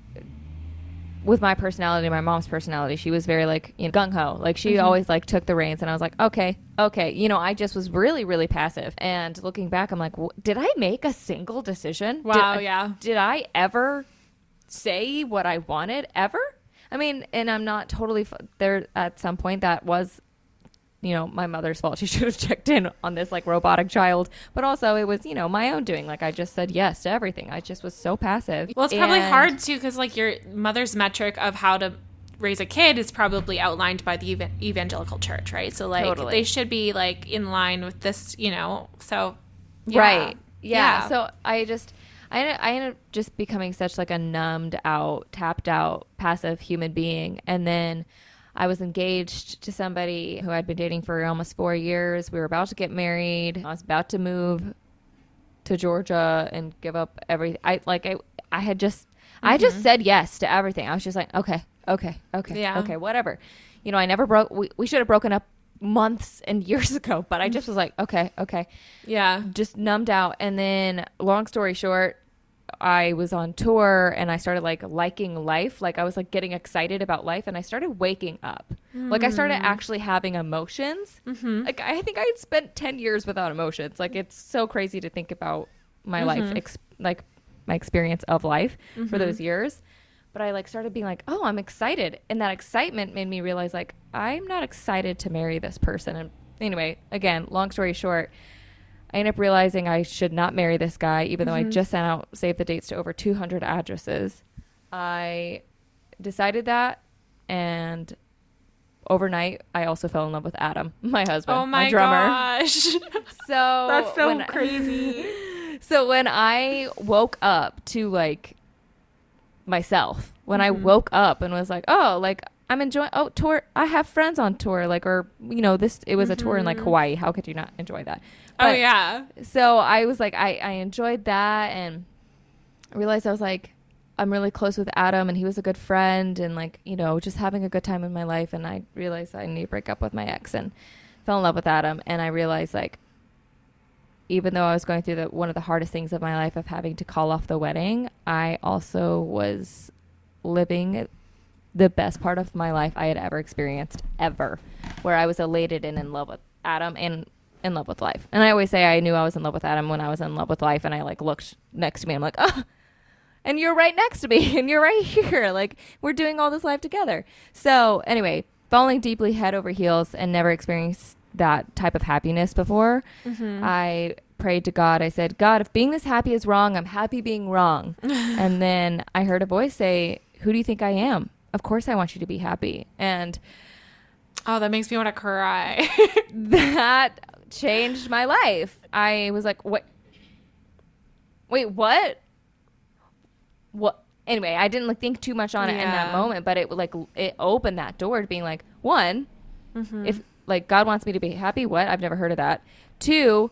with my personality, my mom's personality, she was very like, you know, gung ho. Like she mm-hmm. always like took the reins, and I was like, okay, okay. You know, I just was really, really passive. And looking back, I'm like, did I make a single decision? Wow. Did, yeah. Did I ever say what I wanted ever? I mean, and I'm not totally f- there at some point that was, you know, my mother's fault. She should have checked in on this like robotic child, but also it was, you know, my own doing. Like I just said yes to everything. I just was so passive. Well, it's and probably hard too, because like your mother's metric of how to raise a kid is probably outlined by the ev- evangelical church, right? So like totally. They should be like in line with this, you know. So yeah. Right, yeah. yeah. So I just. I ended, I ended up just becoming such like a numbed out, tapped out, passive human being. And then I was engaged to somebody who I'd been dating for almost four years. We were about to get married. I was about to move to Georgia and give up everything. I like I I had just mm-hmm. I just said yes to everything. I was just like, okay, okay, okay, yeah. okay, whatever. You know, I never broke. We, we should have broken up months and years ago, but I just was like, okay, okay. Yeah. Just numbed out. And then long story short, I was on tour and I started like liking life. Like I was like getting excited about life, and I started waking up. Mm. Like I started actually having emotions. Mm-hmm. Like I think I had spent ten years without emotions. Like it's so crazy to think about my mm-hmm. life, ex- like my experience of life mm-hmm. for those years. But I like started being like, oh, I'm excited. And that excitement made me realize like, I'm not excited to marry this person. And anyway, again, long story short, I ended up realizing I should not marry this guy, even mm-hmm. though I just sent out save the dates to over two hundred addresses. I decided that, and overnight, I also fell in love with Adam, my husband, oh my, my drummer. Gosh. So that's so when, crazy. So when I woke up to like myself, when mm-hmm. I woke up and was like, oh, like I'm enjoying, oh, tour, I have friends on tour, like, or, you know, this, it was mm-hmm. a tour in like Hawaii. How could you not enjoy that? But, oh, yeah. So I was like, I, I enjoyed that, and I realized I was like, I'm really close with Adam, and he was a good friend, and like, you know, just having a good time in my life. And I realized I need to break up with my ex, and fell in love with Adam. And I realized like, even though I was going through the, one of the hardest things of my life of having to call off the wedding, I also was living the best part of my life I had ever experienced, ever, where I was elated and in love with Adam and in love with life. And I always say I knew I was in love with Adam when I was in love with life, and I like looked next to me, I'm like, oh, and you're right next to me, and you're right here, like we're doing all this life together. So anyway, falling deeply head over heels and never experienced that type of happiness before. Mm-hmm. I prayed to God. I said, God, if being this happy is wrong, I'm happy being wrong. And then I heard a voice say, who do you think I am? Of course I want you to be happy. And oh, that makes me want to cry. That changed my life. I was like, what? Wait, what? What? Anyway, I didn't like think too much on it yeah. in that moment, but it like it opened that door to being like, one, mm-hmm. if like God wants me to be happy, what? I've never heard of that. Two,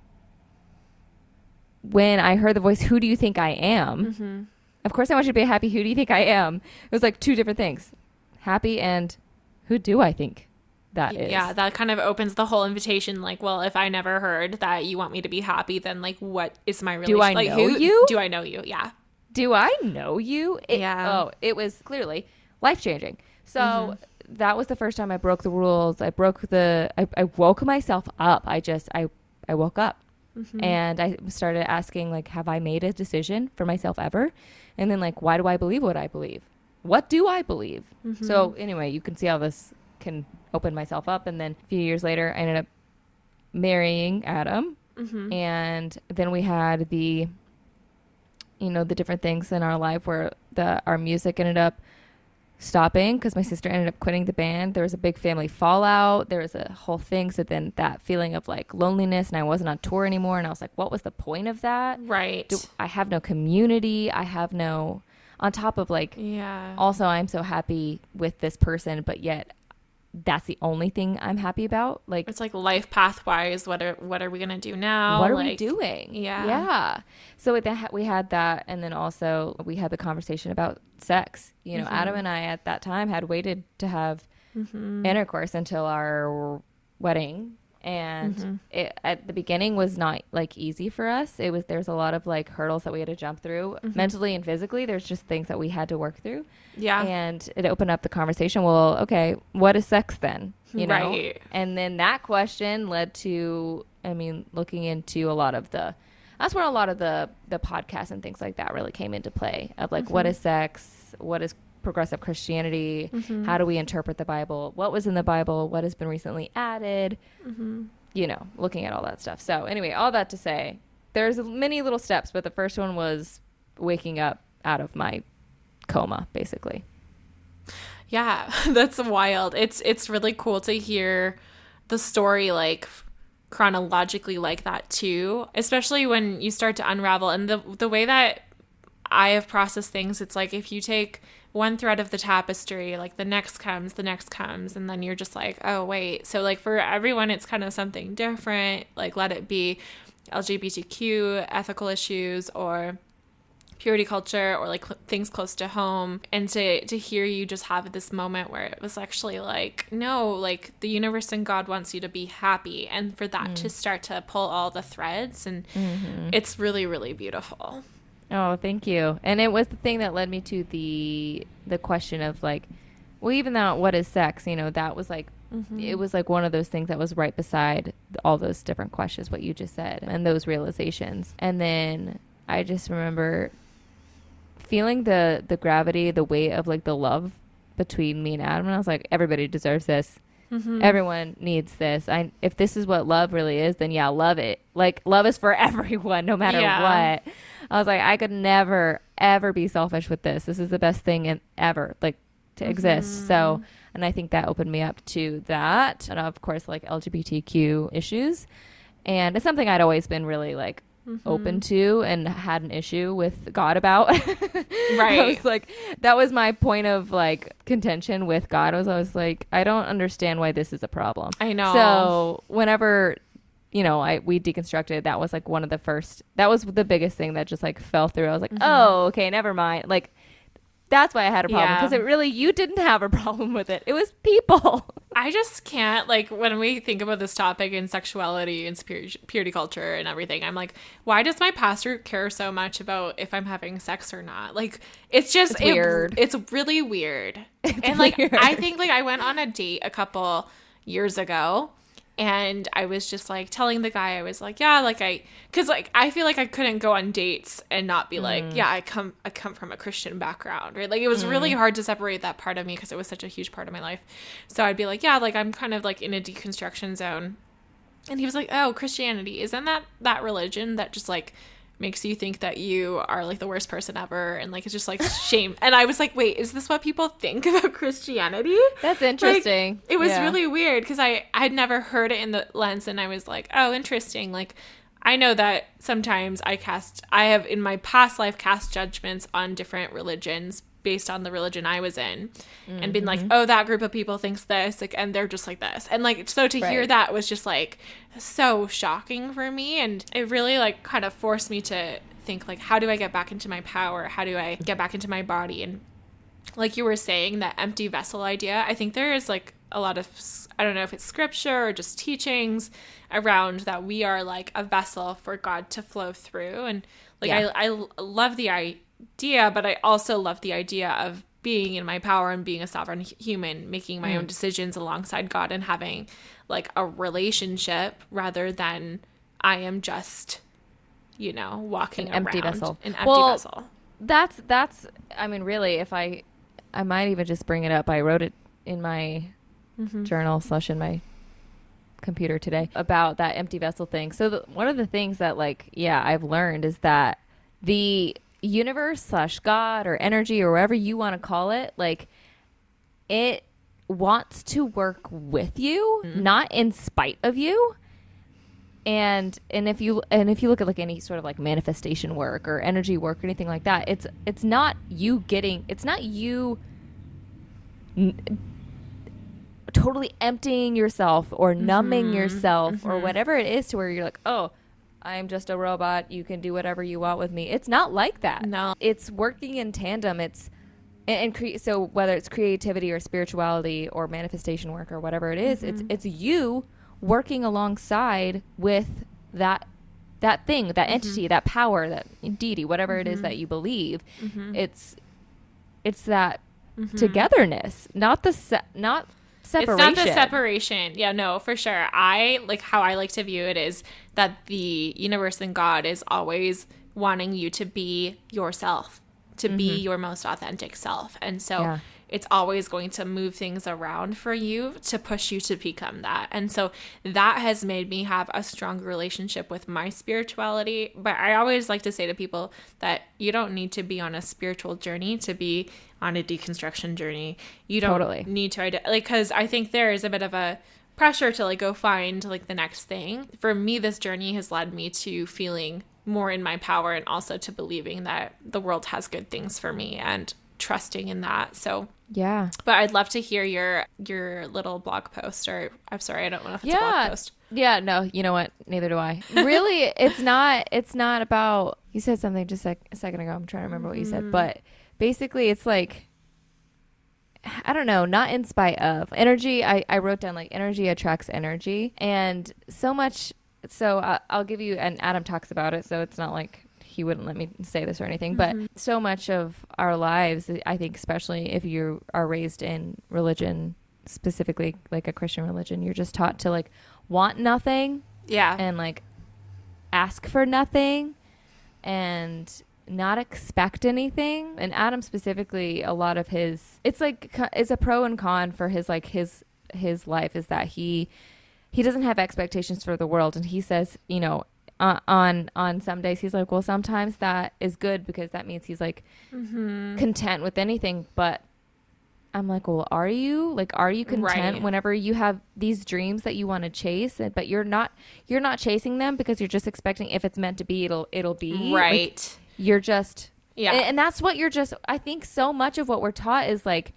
when I heard the voice, who do you think I am? Mm-hmm. Of course I want you to be happy. Who do you think I am? It was like two different things. Happy and who do I think that is? Yeah, that kind of opens the whole invitation. Like, well, if I never heard that you want me to be happy, then like what is my relationship? Do I like, know who, you? Do I know you? Yeah. Do I know you? It, yeah. Oh, it was clearly life-changing. So mm-hmm. that was the first time I broke the rules. I broke the, I, I woke myself up. I just, I, I woke up. Mm-hmm. And I started asking, like, have I made a decision for myself ever? And then, like, why do I believe what I believe? What do I believe? Mm-hmm. So, anyway, you can see how this can open myself up. And then a few years later, I ended up marrying Adam. Mm-hmm. And then we had the, you know, the different things in our life where the our music ended up stopping because my sister ended up quitting the band. There was a big family fallout. There was a whole thing. So then that feeling of like loneliness, and I wasn't on tour anymore. And I was like, what was the point of that? Right. Do, I have no community. I have no, on top of like, yeah. also I'm so happy with this person, but yet that's the only thing I'm happy about. Like, it's like life path wise, what are what are we gonna do now? What are like, we doing? Yeah. Yeah. So with that, we had that, and then also we had the conversation about sex. You know, mm-hmm. Adam and I at that time had waited to have mm-hmm. intercourse until our wedding. And mm-hmm. it at the beginning was not like easy for us. It was, there's a lot of like hurdles that we had to jump through mm-hmm. mentally and physically. There's just things that we had to work through. Yeah. And it opened up the conversation. Well, okay, what is sex then? You know? Right. And then that question led to, I mean, looking into a lot of the, that's where a lot of the, the podcasts and things like that really came into play of like, mm-hmm. what is sex? What is progressive Christianity? Mm-hmm. How do we interpret the Bible? What was in the Bible? What has been recently added? Mm-hmm. You know, looking at all that stuff. So anyway, all that to say, there's many little steps, but the first one was waking up out of my coma, basically. Yeah, that's wild. It's it's really cool to hear the story like chronologically like that too, especially when you start to unravel. And the the way that I have processed things, it's like if you take one thread of the tapestry, like the next comes, the next comes, and then you're just like, oh, wait. So like for everyone, it's kind of something different. Like let it be L G B T Q, ethical issues, or purity culture, or like cl- things close to home. And to, to hear you just have this moment where it was actually like, no, like the universe and God wants you to be happy. And for that mm. to start to pull all the threads, and mm-hmm. it's really, really beautiful. Oh, thank you. And it was the thing that led me to the the question of like, well, even though what is sex, you know, that was like, mm-hmm. it was like one of those things that was right beside all those different questions, what you just said, and those realizations. And then I just remember feeling the, the gravity, the weight of like the love between me and Adam. And I was like, everybody deserves this. Mm-hmm. Everyone needs this. I if this is what love really is, then yeah, love it. Like love is for everyone, no matter yeah. what. I was like, I could never, ever be selfish with this. This is the best thing in, ever, like, to mm-hmm. exist. So, and I think that opened me up to that. And, of course, like, L G B T Q issues. And it's something I'd always been really, like, mm-hmm. open to and had an issue with God about. Right. I was like, that was my point of, like, contention with God. I was always like, I don't understand why this is a problem. I know. So, whenever... you know, I we deconstructed. That was like one of the first. That was the biggest thing that just like fell through. I was like, mm-hmm. oh, okay, never mind. Like, that's why I had a problem, because yeah. it really, you didn't have a problem with it. It was people. I just can't, like, when we think about this topic in sexuality and purity, purity culture and everything, I'm like, why does my pastor care so much about if I'm having sex or not? Like, it's just it's weird. It, it's really weird. It's and like, weird. I think like I went on a date a couple years ago. And I was just like telling the guy, I was like, yeah, like I, cause like, I feel like I couldn't go on dates and not be mm. like, yeah, I come, I come from a Christian background, right? Like it was mm. really hard to separate that part of me, cause it was such a huge part of my life. So I'd be like, yeah, like I'm kind of like in a deconstruction zone. And he was like, oh, Christianity, isn't that that religion that just like makes you think that you are like the worst person ever, and like it's just like shame. And I was like, wait, is this what people think about Christianity? That's interesting. Like, it was yeah. really weird, because I I had never heard it in the lens, and I was like, oh, interesting. Like I know that sometimes I cast I have in my past life cast judgments on different religions based on the religion I was in, mm-hmm. and been like, oh, that group of people thinks this, like, and they're just like this. And like, so to right. hear that was just like so shocking for me. And it really like kind of forced me to think like, how do I get back into my power? How do I get back into my body? And like you were saying, that empty vessel idea, I think there is like a lot of, I don't know if it's scripture or just teachings around that we are like a vessel for God to flow through. And like, yeah. I, I love the idea. idea but I also love the idea of being in my power and being a sovereign human, making my mm. own decisions alongside God, and having like a relationship rather than I am just, you know, walking an around empty vessel an empty well, vessel. That's that's I mean, really, if I I might even just bring it up. I wrote it in my mm-hmm. journal slash in my computer today about that empty vessel thing. So the, one of the things that like yeah I've learned is that the universe slash God or energy or whatever you want to call it, like it wants to work with you, mm-hmm. not in spite of you. And and if you and if you look at like any sort of like manifestation work or energy work or anything like that, it's it's not you getting it's not you n- totally emptying yourself or numbing mm-hmm. yourself mm-hmm. or whatever it is to where you're like, oh, I'm just a robot, you can do whatever you want with me. It's not like that. No, it's working in tandem. It's and, and cre- so whether it's creativity or spirituality or manifestation work or whatever it is, mm-hmm. it's it's you working alongside with that that thing, that mm-hmm. entity, that power, that deity, whatever mm-hmm. it is that you believe. Mm-hmm. It's it's that mm-hmm. togetherness, not the se- not separation. It's not the separation. Yeah, no, for sure. I like how I like to view it is that the universe and God is always wanting you to be yourself, to mm-hmm. be your most authentic self. And so yeah. it's always going to move things around for you to push you to become that. And so that has made me have a stronger relationship with my spirituality. But I always like to say to people that you don't need to be on a spiritual journey to be on a deconstruction journey. You don't totally. need to, like, because I think there is a bit of a pressure to like go find like the next thing. For me, this journey has led me to feeling more in my power and also to believing that the world has good things for me and trusting in that. So yeah, but I'd love to hear your your little blog post, or I'm sorry, I don't know if it's yeah. a blog post. Yeah, no, you know what? Neither do I. Really, it's not. It's not about. You said something just like a second ago. I'm trying to remember what you said, but basically, it's like I don't know. Not in spite of energy. I I wrote down like energy attracts energy, and so much. So uh, I'll give you. And Adam talks about it, so it's not like he wouldn't let me say this or anything, mm-hmm. but so much of our lives, I think, especially if you are raised in religion, specifically like a Christian religion, you're just taught to like want nothing. Yeah. And like ask for nothing and not expect anything. And Adam specifically, a lot of his, it's like, it's a pro and con for his, like his, his life is that he, he doesn't have expectations for the world. And he says, you know, Uh, on on some days he's like, well, sometimes that is good because that means he's like mm-hmm. content with anything. But I'm like, well, are you like are you content right. whenever you have these dreams that you want to chase, but you're not you're not chasing them because you're just expecting if it's meant to be, it'll it'll be right. Like, you're just yeah, and, and that's what you're just. I think so much of what we're taught is like,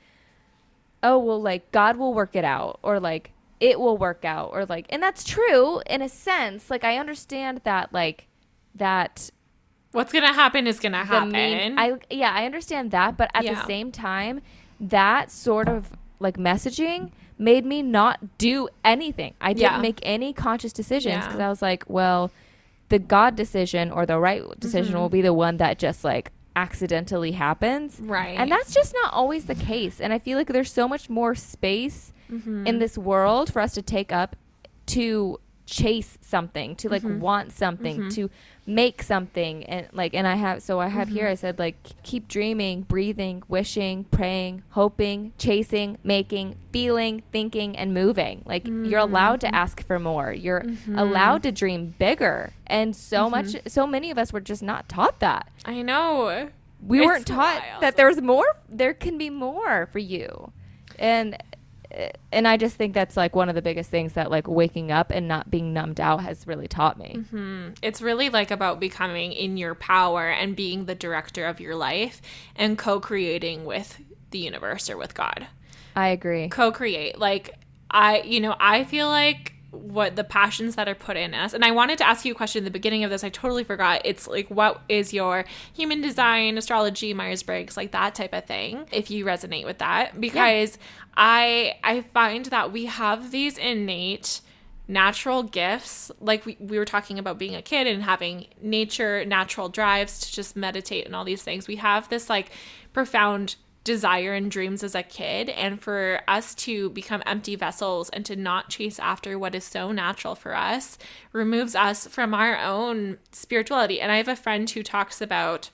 oh well, like God will work it out, or like it will work out, or like, and that's true in a sense. Like I understand that, like that what's gonna happen is gonna happen. Mean, I yeah, I understand that, but at yeah. the same time, that sort of like messaging made me not do anything. I didn't yeah. make any conscious decisions because yeah. I was like, well, the God decision or the right decision mm-hmm. will be the one that just like accidentally happens, right? And that's just not always the case. And I feel like there's so much more space mm-hmm. in this world for us to take up to chase something, to like mm-hmm. want something, mm-hmm. to make something. And like, and I have, so I have mm-hmm. here, I said like, keep dreaming, breathing, wishing, praying, hoping, chasing, making, feeling, thinking, and moving. Like mm-hmm. you're allowed to ask for more. You're mm-hmm. allowed to dream bigger. And so mm-hmm. much, so many of us were just not taught that. I know. We it's weren't taught wild. that there's more, there can be more for you. And and I just think that's like one of the biggest things that like waking up and not being numbed out has really taught me. Mm-hmm. It's really like about becoming in your power and being the director of your life and co-creating with the universe or with God. I agree. Co-create. Like I, you know, I feel like what the passions that are put in us, and I wanted to ask you a question in the beginning of this, I totally forgot. It's like, what is your human design, astrology, Myers-Briggs, like that type of thing, if you resonate with that, because yeah. I I find that we have these innate natural gifts, like we, we were talking about being a kid and having nature, natural drives to just meditate and all these things. We have this like profound desire and dreams as a kid, and for us to become empty vessels and to not chase after what is so natural for us removes us from our own spirituality. And I have a friend who talks about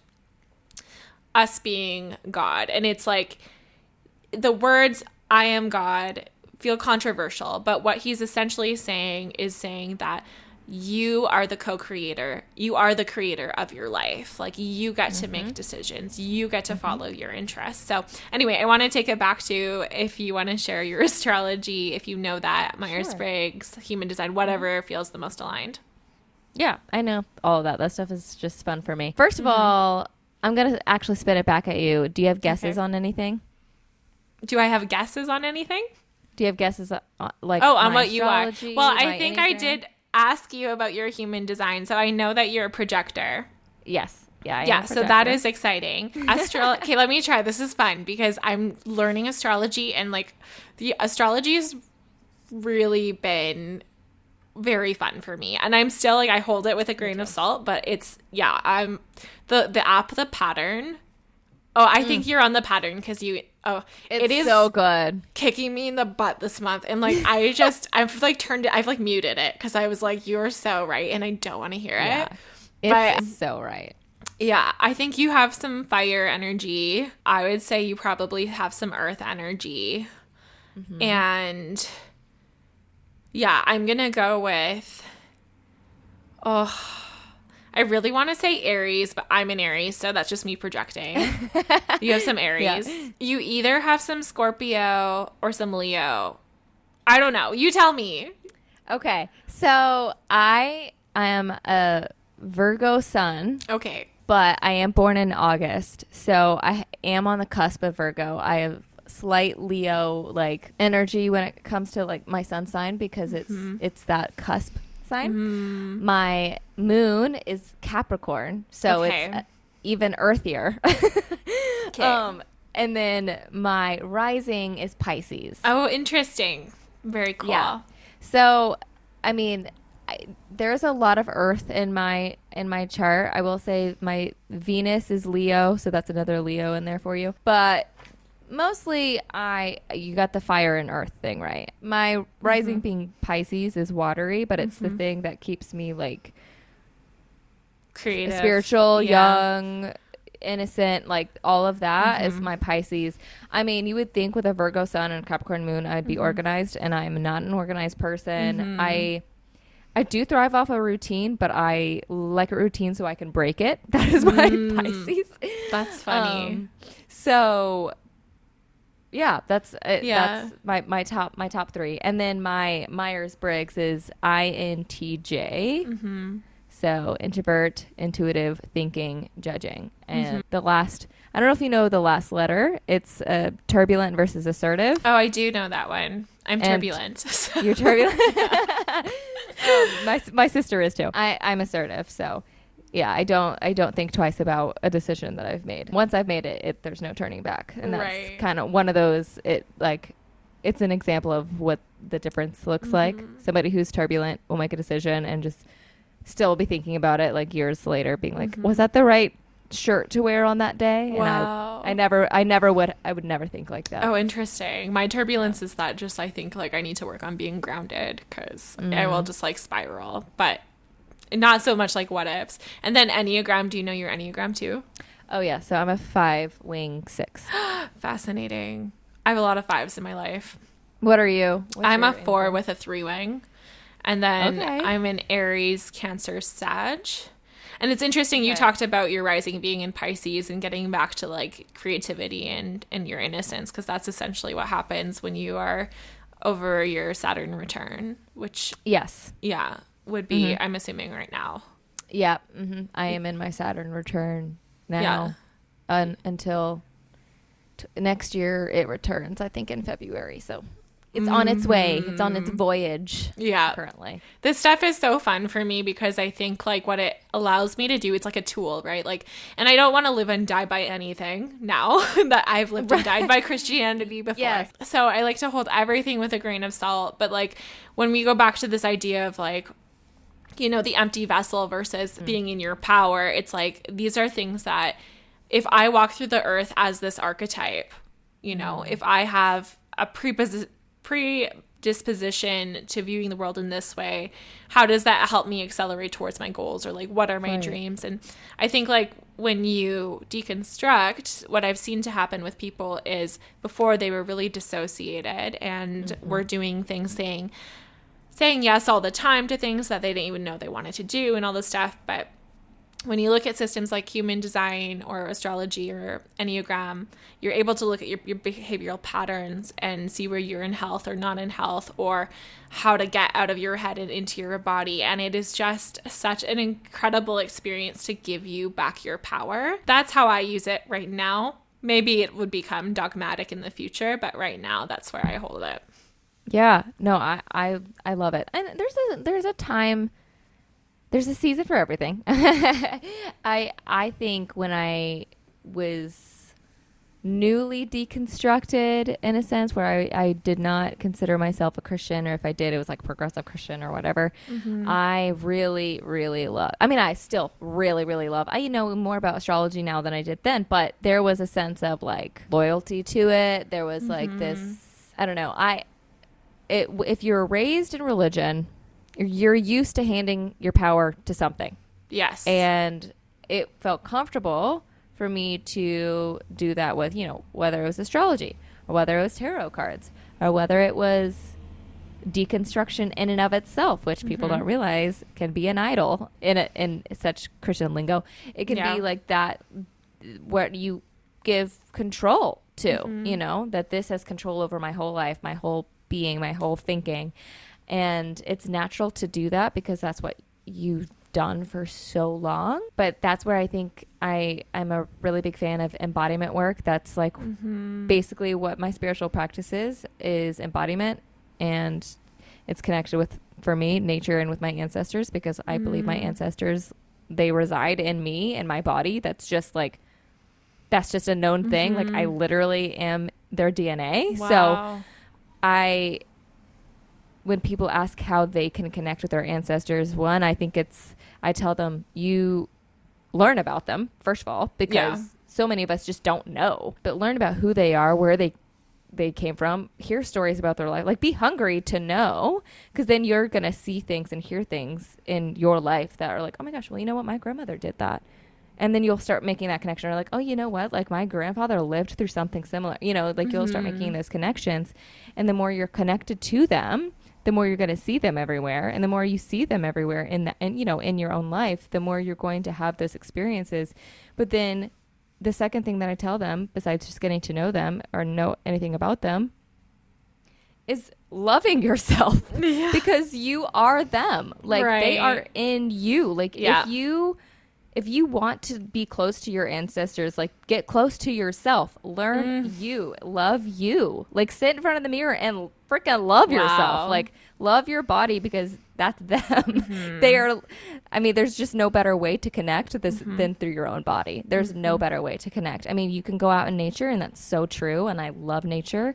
us being God, and it's like the words I am God feel controversial, but what he's essentially saying is saying that you are the co-creator. You are the creator of your life. Like, you get mm-hmm. to make decisions. You get to mm-hmm. follow your interests. So anyway, I want to take it back to, if you want to share your astrology, if you know that, Myers-Briggs, sure. human design, whatever feels the most aligned. Yeah, I know all of that. That stuff is just fun for me. First of mm-hmm. all, I'm going to actually spin it back at you. Do you have guesses okay. on anything? Do I have guesses on anything? Do you have guesses on, like, oh, on what you are? Well, I think anything? I did ask you about your human design, so I know that you're a projector. Yes. Yeah. I yeah. So that is exciting. Astro. Okay, let me try. This is fun because I'm learning astrology, and like the astrology has really been very fun for me, and I'm still like I hold it with a grain of salt, but it's yeah. I'm the the app, the pattern. Oh, I mm. think you're on the pattern because you. Oh, it's it is so good. Kicking me in the butt this month. And like, I just, I've like turned it, I've like muted it because I was like, you're so right. And I don't want to hear yeah. it. It's but, so right. Yeah. I think you have some fire energy. I would say you probably have some earth energy. Mm-hmm. And yeah, I'm going to go with, oh, I really want to say Aries, but I'm an Aries, so that's just me projecting. You have some Aries. Yeah. You either have some Scorpio or some Leo. I don't know. You tell me. Okay. So I am a Virgo sun. Okay. But I am born in August, so I am on the cusp of Virgo. I have slight Leo like energy when it comes to like my sun sign because it's mm-hmm. it's that cusp sign. Mm-hmm. My moon is Capricorn, so okay. it's uh, even earthier. Okay. Um, and then my rising is Pisces. Oh, interesting. Very cool. Yeah. So, I mean, I, there's a lot of earth in my in my chart. I will say my Venus is Leo, so that's another Leo in there for you. But mostly, I you got the fire and earth thing right. My rising mm-hmm. being Pisces is watery, but it's mm-hmm. the thing that keeps me like creative, spiritual, yeah. young, innocent, like all of that mm-hmm. is my Pisces. I mean, you would think with a Virgo sun and Capricorn moon, I'd be mm-hmm. organized, and I'm not an organized person. Mm-hmm. I I do thrive off a routine, but I like a routine so I can break it. That is my mm. Pisces. That's funny. Um, so. Yeah, that's uh, yeah. that's my, my top my top three, and then my Myers-Briggs is I N T J, mm-hmm. so introvert, intuitive, thinking, judging, and mm-hmm. the last I don't know if you know the last letter. It's uh, turbulent versus assertive. Oh, I do know that one. I'm turbulent. You're turbulent. um, my my sister is too. I I'm assertive, so. Yeah, I don't I don't think twice about a decision that I've made. Once I've made it, it there's no turning back. And that's right. kind of one of those, it like, it's an example of what the difference looks mm-hmm. like. Somebody who's turbulent will make a decision and just still be thinking about it like years later, being like, mm-hmm. was that the right shirt to wear on that day? Wow. And I, I never, I never would, I would never think like that. Oh, interesting. My turbulence yeah. is that just, I think like I need to work on being grounded because mm. I will just like spiral, but not so much like what ifs. And then Enneagram, do you know your Enneagram too? Oh yeah, so I'm a five wing six. Fascinating. I have a lot of fives in my life. What are you? What's I'm a four Enneagram? With a three wing. And then okay. I'm an Aries, Cancer, Sag. And it's interesting, you okay. talked about your rising being in Pisces and getting back to like creativity and, and your innocence, because that's essentially what happens when you are over your Saturn return, which yes. Yeah. would be mm-hmm. I'm assuming right now. Yeah. Mm-hmm. I am in my Saturn return now yeah. un- until t- next year it returns, I think in February. So it's mm-hmm. on its way. It's on its voyage. Yeah. Currently. This stuff is so fun for me because I think like what it allows me to do, it's like a tool, right? Like, and I don't want to live and die by anything now that I've lived and died by Christianity before. Yes. So I like to hold everything with a grain of salt. But like when we go back to this idea of like, you know, the empty vessel versus mm. being in your power, it's like these are things that if I walk through the earth as this archetype, you know, mm. if I have a prepos- predisposition to viewing the world in this way, how does that help me accelerate towards my goals, or like what are my right. dreams? And I think like when you deconstruct, what I've seen to happen with people is before they were really dissociated and mm-hmm. were doing things saying, saying yes all the time to things that they didn't even know they wanted to do and all this stuff. But when you look at systems like human design or astrology or Enneagram, you're able to look at your, your behavioral patterns and see where you're in health or not in health, or how to get out of your head and into your body. And it is just such an incredible experience to give you back your power. That's how I use it right now. Maybe it would become dogmatic in the future, but right now that's where I hold it. Yeah, no, I, I, I love it. And there's a, there's a time, there's a season for everything. I, I think when I was newly deconstructed, in a sense, where I, I did not consider myself a Christian, or if I did, it was like progressive Christian or whatever. Mm-hmm. I really, really love, I mean, I still really, really love, I know more about astrology now than I did then, but there was a sense of like loyalty to it. There was mm-hmm. like this, I don't know, I, It, if you're raised in religion, you're used to handing your power to something. Yes. And it felt comfortable for me to do that with, you know, whether it was astrology or whether it was tarot cards or whether it was deconstruction in and of itself, which people mm-hmm. don't realize can be an idol in a, in such Christian lingo. It can yeah. be like that where you give control to, mm-hmm. you know, that this has control over my whole life, my whole being, my whole thinking. And it's natural to do that because that's what you've done for so long. But that's where I think I I'm a really big fan of embodiment work. That's like mm-hmm. basically what my spiritual practice is is embodiment, and it's connected with, for me, nature and with my ancestors, because I mm. believe my ancestors, they reside in me and my body. That's just like that's just a known thing. Mm-hmm. Like I literally am their D N A. Wow. So I, when people ask how they can connect with their ancestors, one, I think it's, I tell them, you learn about them, first of all, because yeah. so many of us just don't know, but learn about who they are, where they, they came from, hear stories about their life, like be hungry to know, because then you're going to see things and hear things in your life that are like, oh my gosh, well, you know what? My grandmother did that. And then you'll start making that connection. Or like, oh, you know what? Like my grandfather lived through something similar. You know, like mm-hmm. you'll start making those connections. And the more you're connected to them, the more you're going to see them everywhere. And the more you see them everywhere in the, and you know, in your own life, the more you're going to have those experiences. But then the second thing that I tell them, besides just getting to know them or know anything about them, is loving yourself yeah. because you are them. Like right. they are in you. Like yeah. if you... If you want to be close to your ancestors, like get close to yourself, learn mm. you, love you, like sit in front of the mirror and freaking love wow. yourself, like love your body, because that's them. Mm-hmm. They are, I mean, there's just no better way to connect this mm-hmm. than through your own body. There's mm-hmm. no better way to connect. I mean, you can go out in nature, and that's so true. And I love nature,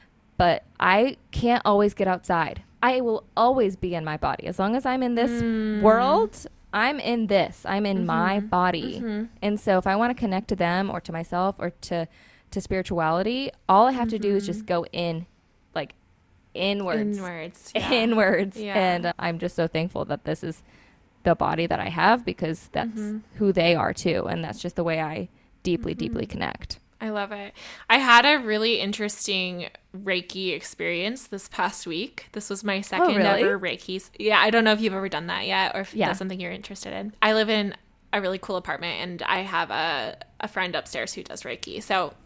but I can't always get outside. I will always be in my body. As long as I'm in this mm. world, I'm in this. I'm in mm-hmm. my body. Mm-hmm. And so if I want to connect to them or to myself or to, to spirituality, all I have mm-hmm. to do is just go in, like inwards. Inwards. Yeah. Inwards. Yeah. And uh, I'm just so thankful that this is the body that I have, because that's mm-hmm. who they are too. And that's just the way I deeply, mm-hmm. deeply connect. I love it. I had a really interesting Reiki experience this past week. This was my second oh, really? ever Reiki. Yeah, I don't know if you've ever done that yet, or if yeah. that's something you're interested in. I live in a really cool apartment, and I have a, a friend upstairs who does Reiki. So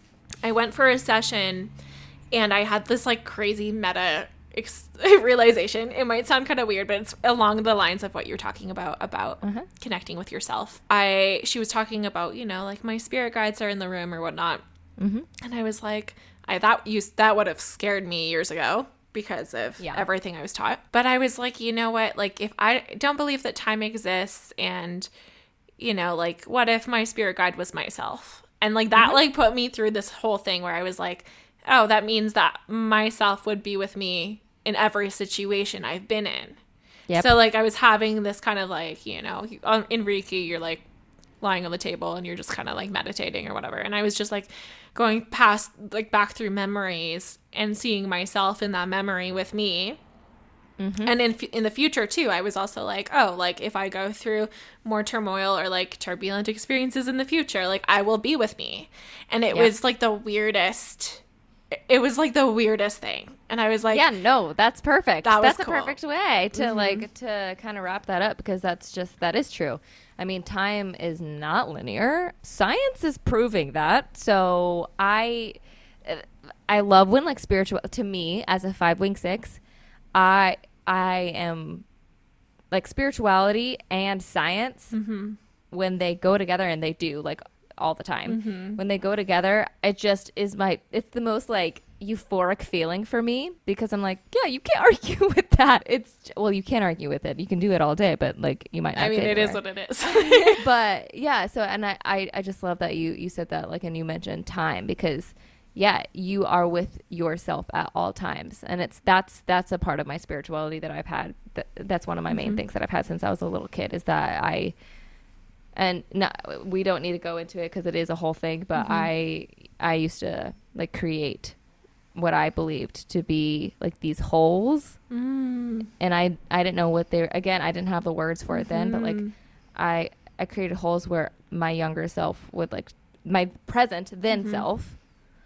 I went for a session, and I had this like crazy meta ex- realization. It might sound kind of weird, but it's along the lines of what you're talking about, about uh-huh. connecting with yourself. I, she was talking about, you know, like my spirit guides are in the room or whatnot. Mm-hmm. And I was like, I thought you, that would have scared me years ago because of yeah. everything I was taught. But I was like, you know what? Like, if I don't believe that time exists, and, you know, like, what if my spirit guide was myself? And like that, mm-hmm. like put me through this whole thing where I was like, oh, that means that myself would be with me in every situation I've been in. Yep. So like I was having this kind of like, you know, in Reiki, you're like lying on the table and you're just kind of like meditating or whatever. And I was just like going past, like back through memories and seeing myself in that memory with me. Mm-hmm. And in in the future too, I was also like, oh, like if I go through more turmoil or like turbulent experiences in the future, like I will be with me. And it yep. was like the weirdest it was like the weirdest thing. And I was like, yeah, no, that's perfect. That was that's cool. a perfect way to Mm-hmm. like to kind of wrap that up, because that's just that is true. I mean, time is not linear. Science is proving that. So I I love when like spiritual, to me as a five wing six, I I am like spirituality and science Mm-hmm. when they go together, and they do like all the time. Mm-hmm. When they go together, it just is my it's the most like euphoric feeling for me, because I'm like, yeah, you can't argue with that. It's well, you can't argue with it. You can do it all day, but like you might not I mean, get it is anywhere. what it is. But yeah, so and I, I I just love that you you said that, like, and you mentioned time, because yeah, you are with yourself at all times, and it's that's that's a part of my spirituality that I've had. That, that's one of my main Mm-hmm. things that I've had since I was a little kid, is that I and not, we don't need to go into it because it is a whole thing, but Mm-hmm. I I used to like create what I believed to be like these holes, Mm. and I I didn't know what they again I didn't have the words for it then, but like Mhm. I I created holes where my younger self would like my present then Mhm. self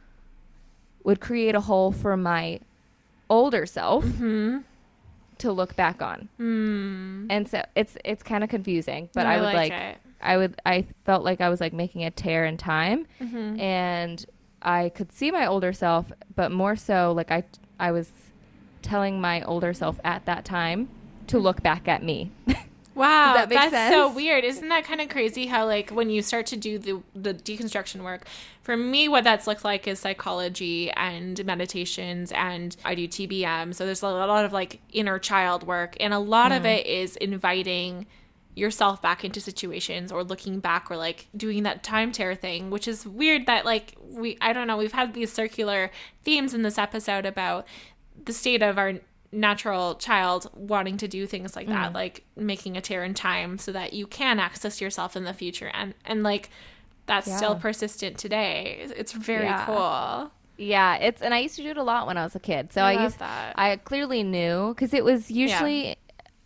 would create a hole for my older self Mhm. to look back on. Mm. And so it's it's kind of confusing, but No, I would like, it. I would I felt like I was like making a tear in time, Mhm. and I could see my older self, but more so like I I was telling my older self at that time to look back at me. Wow, that make that's so sense? weird. Isn't that kind of crazy how, like, when you start to do the, the deconstruction work, for me, what that's looked like is psychology and meditations, and I do T B M. So there's a lot of, like, inner child work, and a lot of it is inviting yourself back into situations, or looking back, or, like, doing that time tear thing, which is weird that, like, we, I don't know, we've had these circular themes in this episode about the state of our natural child wanting to do things like that, like making a tear in time so that you can access yourself in the future, and and like that's Yeah. still persistent today. It's very Yeah. cool. Yeah, it's and I used to do it a lot when I was a kid. So I I, love used that. I clearly knew, because it was usually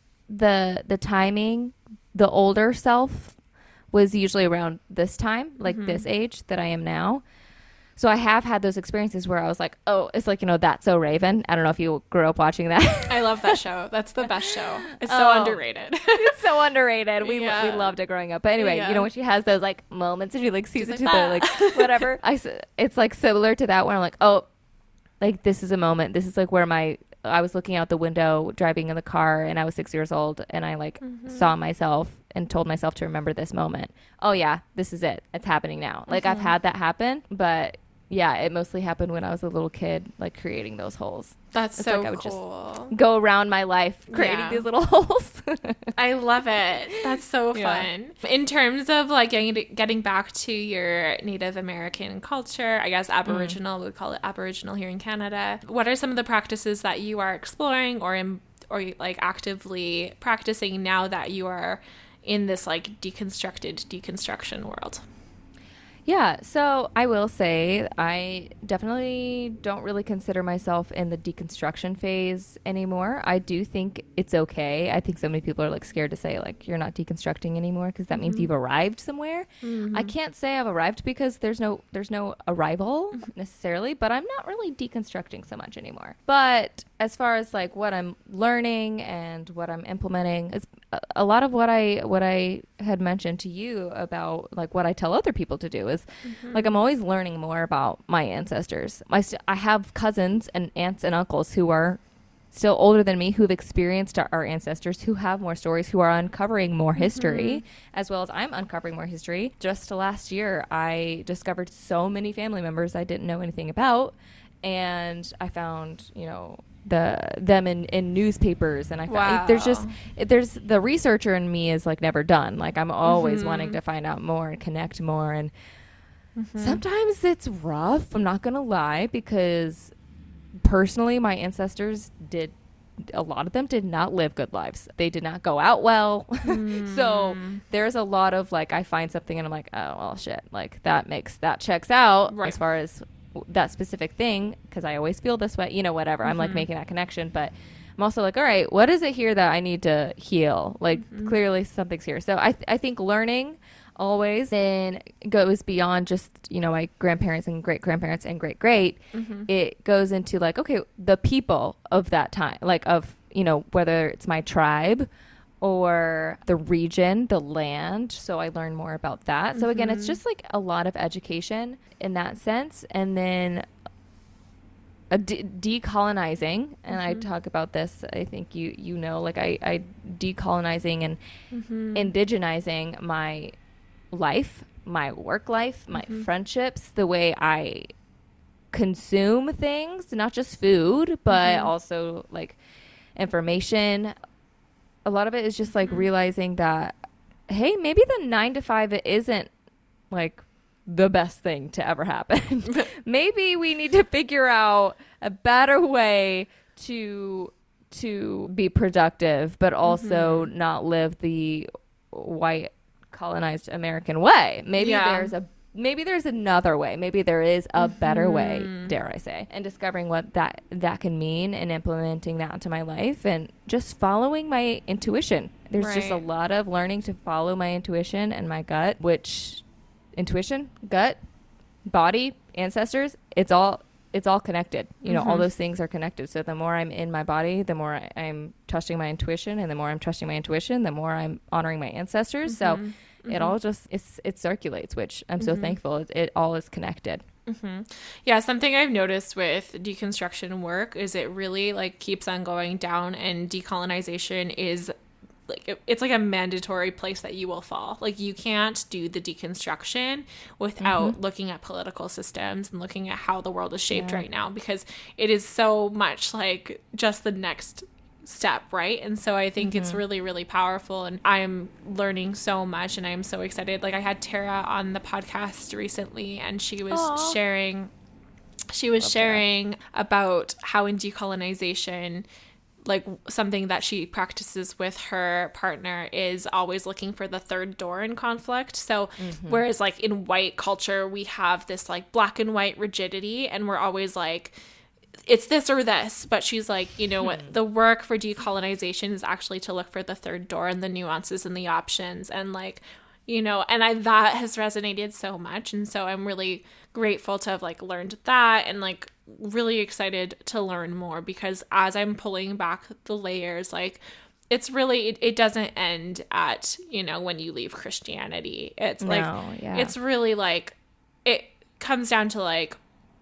the the timing, the older self was usually around this time, like Mm-hmm. this age that I am now. So I have had those experiences where I was like, oh, it's like, you know, That's So Raven. I don't know if you grew up watching that. I love that show. That's the best show. It's so Oh. underrated. It's so underrated. We Yeah. we loved it growing up. But anyway, Yeah. you know, when she has those like moments and she like sees She's it like, to "Ah." the like whatever. I s- it's like similar to that where I'm like, oh, like this is a moment. This is like where my I was looking out the window driving in the car, and I was six years old, and I like Mm-hmm. saw myself and told myself to remember this moment. Oh yeah, this is it. It's happening now. Like I've Mm-hmm. had that happen, but yeah, it mostly happened when I was a little kid, like creating those holes. That's It's so like I would just- cool. Go around my life creating Yeah. these little holes. I love it. That's so Yeah. fun. In terms of like getting getting back to your Native American culture, I guess Aboriginal, we would call it Aboriginal here in Canada. What are some of the practices that you are exploring, or in, or like actively practicing now that you are in this like deconstructed deconstruction world? Yeah, so I will say I definitely don't really consider myself in the deconstruction phase anymore. I do think it's okay. I think so many people are like scared to say like you're not deconstructing anymore because that means you've arrived somewhere. I can't say I've arrived because there's no there's no arrival necessarily, but I'm not really deconstructing so much anymore. But as far as like what I'm learning and what I'm implementing, it's a, a lot of what I what I had mentioned to you about like what I tell other people to do is like I'm always learning more about my ancestors. My st- I have cousins and aunts and uncles who are still older than me, who've experienced our, our ancestors, who have more stories, who are uncovering more history, as well as I'm uncovering more history. Just last year, I discovered so many family members I didn't know anything about, and I found, you know, the them in, in newspapers, and I found Wow. there's just there's the researcher in me is like never done. Like I'm always wanting to find out more and connect more, and sometimes it's rough. I'm not gonna lie, because personally, my ancestors did. A lot of them did not live good lives. They did not go out well. So there's a lot of like, I find something and I'm like, oh, well, shit. Like that makes, that checks out Right. as far as w- that specific thing. Cause I always feel this way, you know, whatever. I'm like making that connection, but I'm also like, all right, what is it here that I need to heal? Like clearly something's here. So I, th- I think learning always, then goes beyond just, you know, my grandparents and great grandparents and great great. Mm-hmm. It goes into like, okay, the people of that time, like of, you know, whether it's my tribe or the region, the land. So I learn more about that. Mm-hmm. So again, it's just like a lot of education in that sense. And then a de- decolonizing, and mm-hmm. I talk about this, I think you you know, like I, I decolonizing and mm-hmm. indigenizing my life, my work life, my mm-hmm. friendships, the way I consume things, not just food, but mm-hmm. also like information. A lot of it is just like mm-hmm. realizing that, hey, maybe the nine to five, it isn't like the best thing to ever happen. Maybe we need to figure out a better way to to be productive, but also mm-hmm. not live the white colonized American way. Maybe yeah. there's a maybe there's another way. Maybe there is a mm-hmm. better way, dare I say. And discovering what that that can mean and implementing that into my life and just following my intuition. There's right. just a lot of learning to follow my intuition and my gut, which intuition, gut, body, ancestors, it's all it's all connected. You know, mm-hmm. all those things are connected. So the more I'm in my body, the more I, I'm trusting my intuition, and the more I'm trusting my intuition, the more I'm honoring my ancestors. Mm-hmm. So mm-hmm. it all just it's it circulates, which I'm mm-hmm. so thankful. It, it all is connected. Mm-hmm. Yeah, something I've noticed with deconstruction work is it really like keeps on going down, and decolonization is like it's like a mandatory place that you will fall. Like you can't do the deconstruction without mm-hmm. looking at political systems and looking at how the world is shaped yeah. right now, because it is so much like just the next step, right? And so I think mm-hmm. it's really, really powerful, and I'm learning so much, and I'm so excited. Like I had Tara on the podcast recently, and she was Aww. sharing she was Love sharing that. about how in decolonization, like something that she practices with her partner is always looking for the third door in conflict. So mm-hmm. whereas like in white culture, we have this like black and white rigidity, and we're always like, it's this or this. But she's like, you know what, hmm. the work for decolonization is actually to look for the third door and the nuances and the options, and like, you know, and I, that has resonated so much. And so I'm really grateful to have like learned that, and like really excited to learn more, because as I'm pulling back the layers, like it's really, it, it doesn't end at, you know, when you leave Christianity. It's like, no, yeah. it's really like, it comes down to like,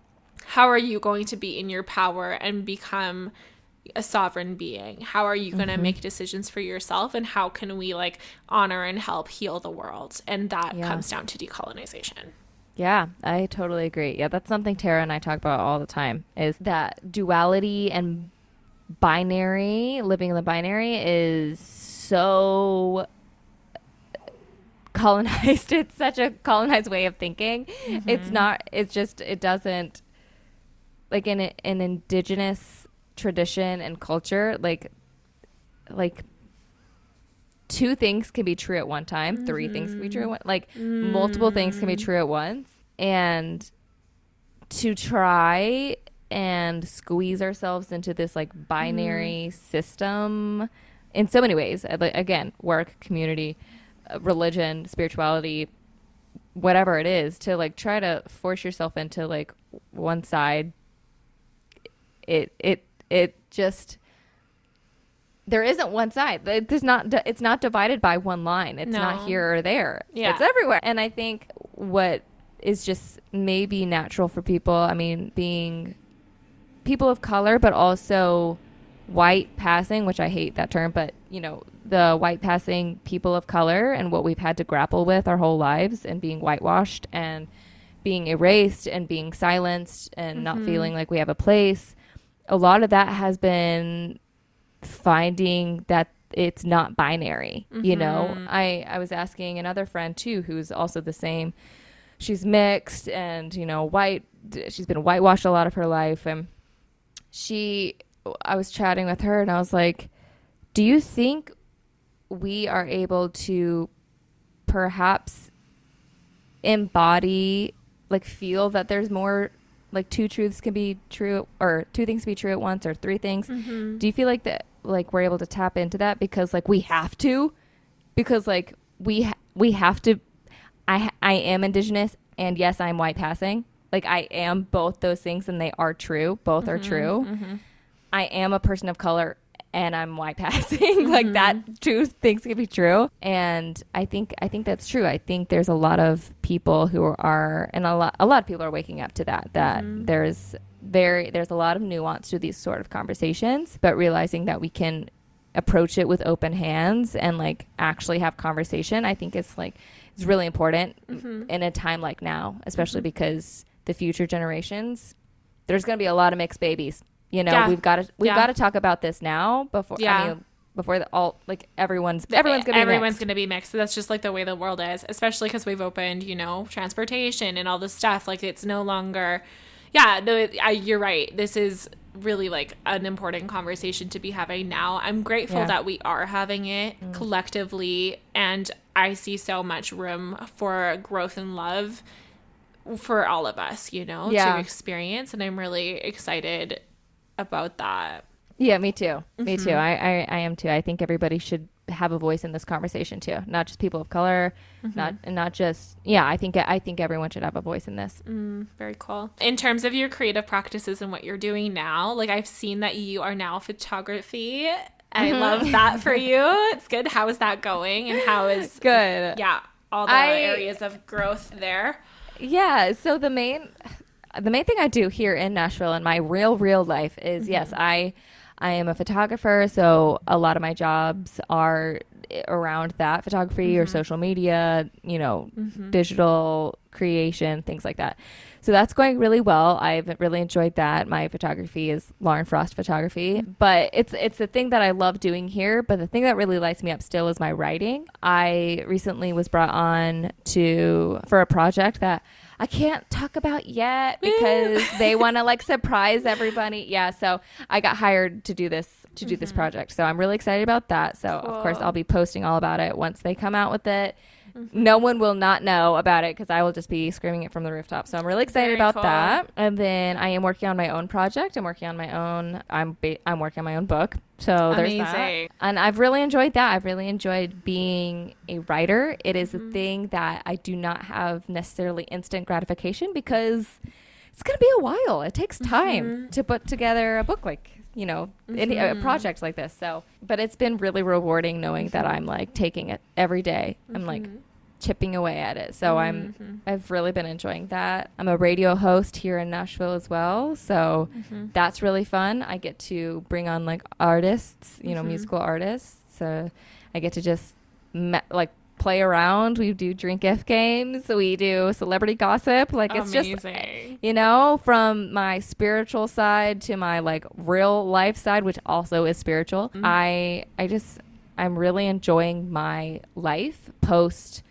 how are you going to be in your power and become a sovereign being? How are you going to mm-hmm. make decisions for yourself, and how can we like honor and help heal the world? And that yeah. comes down to decolonization. Yeah, I totally agree. Yeah, that's something Tara and I talk about all the time, is that duality and binary, living in the binary is so colonized. It's such a colonized way of thinking. Mm-hmm. It's not, it's just, it doesn't, like in a, an indigenous tradition and culture, like, like two things can be true at one time. Mm-hmm. Three things can be true at one, like mm-hmm. multiple things can be true at once. And to try and squeeze ourselves into this like binary mm-hmm. system in so many ways, again, work, community, religion, spirituality, whatever it is, to like try to force yourself into like one side, it it it just, there isn't one side. There's not, it's not divided by one line. It's no. not here or there. Yeah. It's everywhere. And I think what is just maybe natural for people, I mean, being people of color, but also white passing, which I hate that term, but you know, the white passing people of color and what we've had to grapple with our whole lives, and being whitewashed and being erased and being silenced and mm-hmm. not feeling like we have a place. A lot of that has been finding that it's not binary. Mm-hmm. You know, I, I was asking another friend too, who's also the same. She's mixed and, you know, white. She's been whitewashed a lot of her life. And she, I was chatting with her and I was like, do you think we are able to perhaps embody, like feel that there's more, like two truths can be true, or two things can be true at once, or three things? Mm-hmm. Do you feel like that, like we're able to tap into that because like we have to, because like we, ha- we have to, I I am Indigenous, and yes, I'm white passing. Like, I am both those things, and they are true. Both mm-hmm, are true. Mm-hmm. I am a person of color, and I'm white passing. Mm-hmm. Like, that two things can be true. And I think I think that's true. I think there's a lot of people who are, and a lot a lot of people are waking up to that. That mm-hmm. there's very there's a lot of nuance to these sort of conversations, but realizing that we can approach it with open hands and like actually have conversation. I think it's like it's really important mm-hmm. in a time like now, especially mm-hmm. because the future generations, there's going to be a lot of mixed babies. You know, yeah. we've got to we've yeah. got to talk about this now before. Yeah. I mean, before the all like everyone's everyone's gonna be everyone's mixed. gonna be mixed. So that's just like the way the world is, especially because we've opened, you know, transportation and all this stuff. Like, it's no longer. Yeah, no, I, you're right. This is really like an important conversation to be having now. I'm grateful yeah. that we are having it mm. collectively, and I see so much room for growth and love for all of us, you know, yeah. to experience. And I'm really excited about that. Yeah, me too. Mm-hmm. Me too. I, I, I am too. I think everybody should have a voice in this conversation too, not just people of color, mm-hmm. not not just yeah. I think I think everyone should have a voice in this. Mm, very cool. In terms of your creative practices and what you're doing now, like, I've seen that you are now photography. I mm-hmm. love that for you. It's good. How is that going? And how is good? Yeah, all the I, areas of growth there. Yeah. So the main, the main thing I do here in Nashville in my real, real life is mm-hmm. yes, I, I am a photographer. So a lot of my jobs are around that photography mm-hmm. or social media, you know, mm-hmm. digital creation, things like that. So that's going really well. I've really enjoyed that. My photography is Lauren Frost photography, mm-hmm. but it's it's the thing that I love doing here. But the thing that really lights me up still is my writing. I recently was brought on to for a project that I can't talk about yet because they want to like surprise everybody. Yeah, so I got hired to do this to do mm-hmm. this project. So I'm really excited about that. So cool. Of course I'll be posting all about it once they come out with it. Mm-hmm. No one will not know about it because I will just be screaming it from the rooftop. So I'm really excited Very about cool. that. And then I am working on my own project. I'm working on my own. I'm ba- I'm working on my own book. So there's Amazing. that. And I've really enjoyed that. I've really enjoyed being a writer. It is mm-hmm. a thing that I do not have necessarily instant gratification because it's going to be a while. It takes time mm-hmm. to put together a book like, you know, mm-hmm. any, a project like this. So, but it's been really rewarding knowing mm-hmm. that I'm like taking it every day. Mm-hmm. I'm like chipping away at it. So mm-hmm. I'm, I've really been enjoying that. I'm a radio host here in Nashville as well. So mm-hmm. that's really fun. I get to bring on like artists, you know, mm-hmm. musical artists. So I get to just me- like play around. We do drink if games. We do celebrity gossip. Like it's Amazing. just, you know, from my spiritual side to my like real life side, which also is spiritual. Mm-hmm. I, I just, I'm really enjoying my life post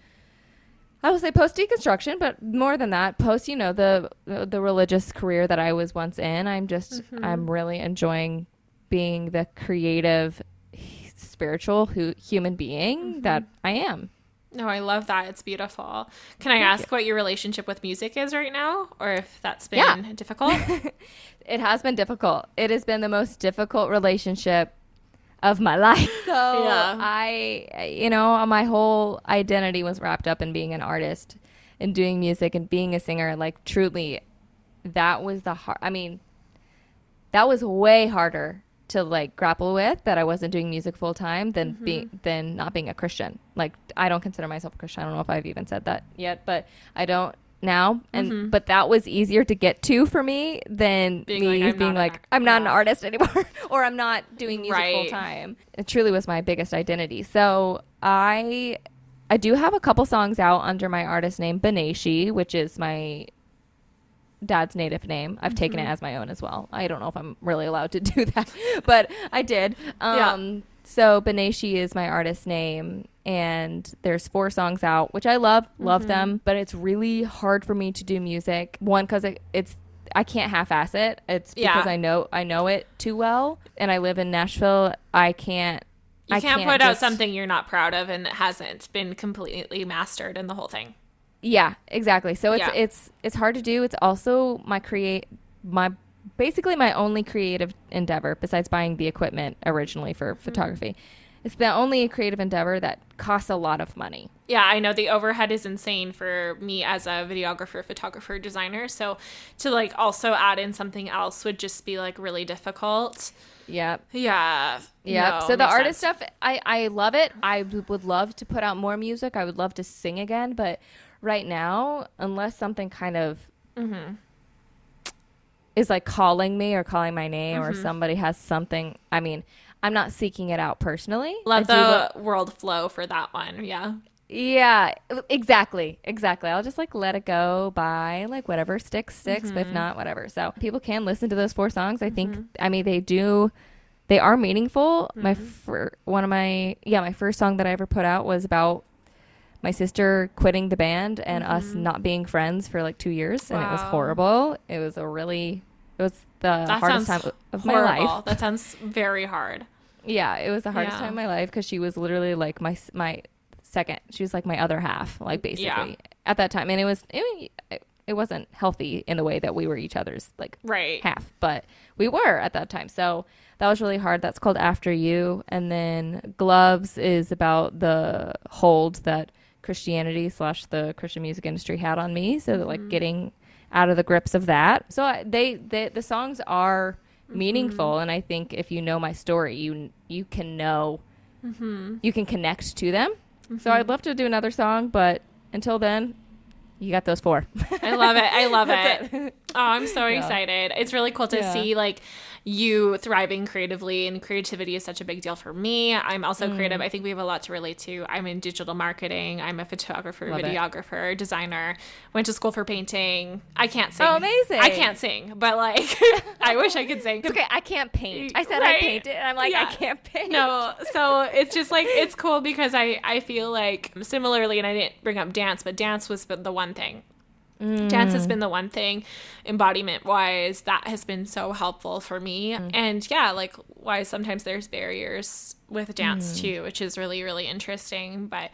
I would say post deconstruction, but more than that, post, you know, the, the the religious career that I was once in. I'm just, mm-hmm. I'm really enjoying being the creative, spiritual hu- human being mm-hmm. that I am. No, I love that. It's beautiful. Can I Thank ask you. what your relationship with music is right now, or if that's been yeah. difficult? It has been difficult. It has been the most difficult relationship of my life. So yeah. I, you know, my whole identity was wrapped up in being an artist and doing music and being a singer. Like truly, that was the hard, I mean, that was way harder to like grapple with, that I wasn't doing music full time than mm-hmm. being, than not being a Christian. Like I don't consider myself a Christian. I don't know if I've even said that yet, but I don't now. And, mm-hmm. but that was easier to get to for me than being me like, being like, I'm not yeah. an artist anymore or I'm not doing music right. full time. It truly was my biggest identity. So I, I do have a couple songs out under my artist name, Beneshi, which is my dad's native name. I've mm-hmm. taken it as my own as well. I don't know if I'm really allowed to do that, but I did. Um, yeah. So Beneshi is my artist name, and there's four songs out, which I love, love mm-hmm. them, but it's really hard for me to do music. One, because it, it's, I can't half-ass it. It's because yeah. I know, I know it too well, and I live in Nashville. I can't, you I can't, can't put just, out something you're not proud of and it hasn't been completely mastered in the whole thing. Yeah, exactly. So it's, yeah. it's, it's hard to do. It's also my create, my, basically my only creative endeavor besides buying the equipment originally for mm-hmm. photography. it's the only creative endeavor that costs a lot of money. Yeah, I know the overhead is insane for me as a videographer, photographer, designer. So to like also add in something else would just be like really difficult. Yep. Yeah. Yeah. No, so the makes artist sense. stuff, I, I love it. I w- would love to put out more music. I would love to sing again. But right now, unless something kind of Mm-hmm. is like calling me or calling my name Mm-hmm. or somebody has something, I mean, I'm not seeking it out personally. Let I do the lo- world flow for that one. Yeah. Yeah, exactly. Exactly. I'll just like let it go by like whatever sticks, sticks. But if not, whatever. So people can listen to those four songs. I think, I mean, they do, they are meaningful. My, fir- one of my, yeah, my first song that I ever put out was about my sister quitting the band and us not being friends for like two years. And it was Wow. horrible. It was a really, it was the That hardest sounds time of horrible. my life. That sounds very hard. Yeah, it was the hardest Yeah. time of my life because she was literally like my s- my second. She was like my other half, like basically Yeah. at that time, and it was it, it wasn't healthy in the way that we were each other's like Right. half, but we were at that time. So that was really hard. That's called After You, and then Gloves is about the hold that Christianity slash the Christian music industry had on me. So that like getting out of the grips of that. So I, they, they the songs are meaningful, and I think if you know my story, you you can know you can connect to them. So I'd love to do another song, but until then, you got those four. I love it. I love That's it. Oh, I'm so Yeah. excited. It's really cool to Yeah. see like you thriving creatively, and creativity is such a big deal for me. I'm also Mm. creative. I think we have a lot to relate to. I'm in digital marketing. I'm a photographer, Love it. videographer, designer. Went to school for painting. I can't sing. Oh, amazing. I can't sing, but like I wish I could sing. It's okay. I can't paint. I said Right? I painted, and I'm like, I Yeah. can't paint. No, so it's just like it's cool because I I feel like similarly, and I didn't bring up dance, but dance was the one thing. Dance has been the one thing, embodiment wise, that has been so helpful for me. And yeah, like why sometimes there's barriers with dance too, which is really really interesting. But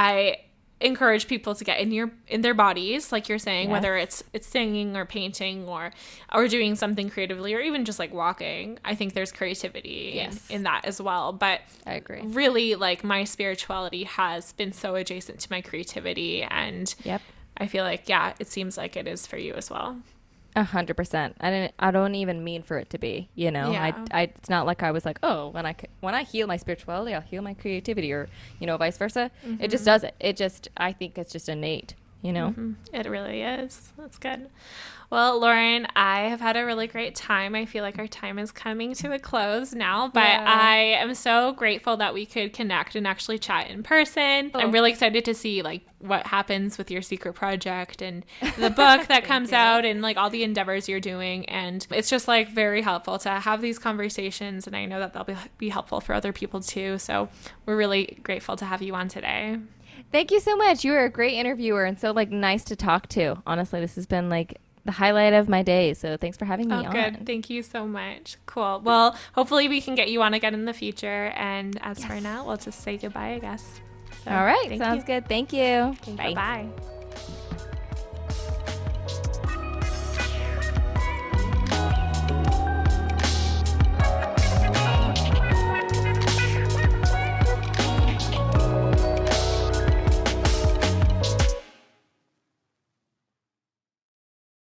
I encourage people to get in your in their bodies, like you're saying, Yes. whether it's it's singing or painting or or doing something creatively or even just like walking. I think there's creativity Yes. in, in that as well. But I agree. really, like my spirituality has been so adjacent to my creativity, and Yep. I feel like, yeah, it seems like it is for you as well. A hundred percent. I didn't. I don't even mean for it to be. You know. Yeah. I. I. It's not like I was like, oh, when I c- when I heal my spirituality, I'll heal my creativity, or you know, vice versa. It just does it. It just. I think it's just innate. You know. Mhm. It really is. That's good. Well, Lauren, I have had a really great time. I feel like our time is coming to a close now, but Yeah. I am so grateful that we could connect and actually chat in person. Oh. I'm really excited to see like what happens with your secret project and the book that comes you. out and like all the endeavors you're doing. And it's just like very helpful to have these conversations. And I know that they'll be, be helpful for other people too. So we're really grateful to have you on today. Thank you so much. You were a great interviewer and so like nice to talk to. Honestly, this has been like the highlight of my day. So thanks for having me Oh, on. good. Thank you so much. Cool. Well, hopefully we can get you on again in the future. And as for Yes. now, we'll just say goodbye, I guess. So, All right. thank Sounds you. good. Thank you. Bye. Bye.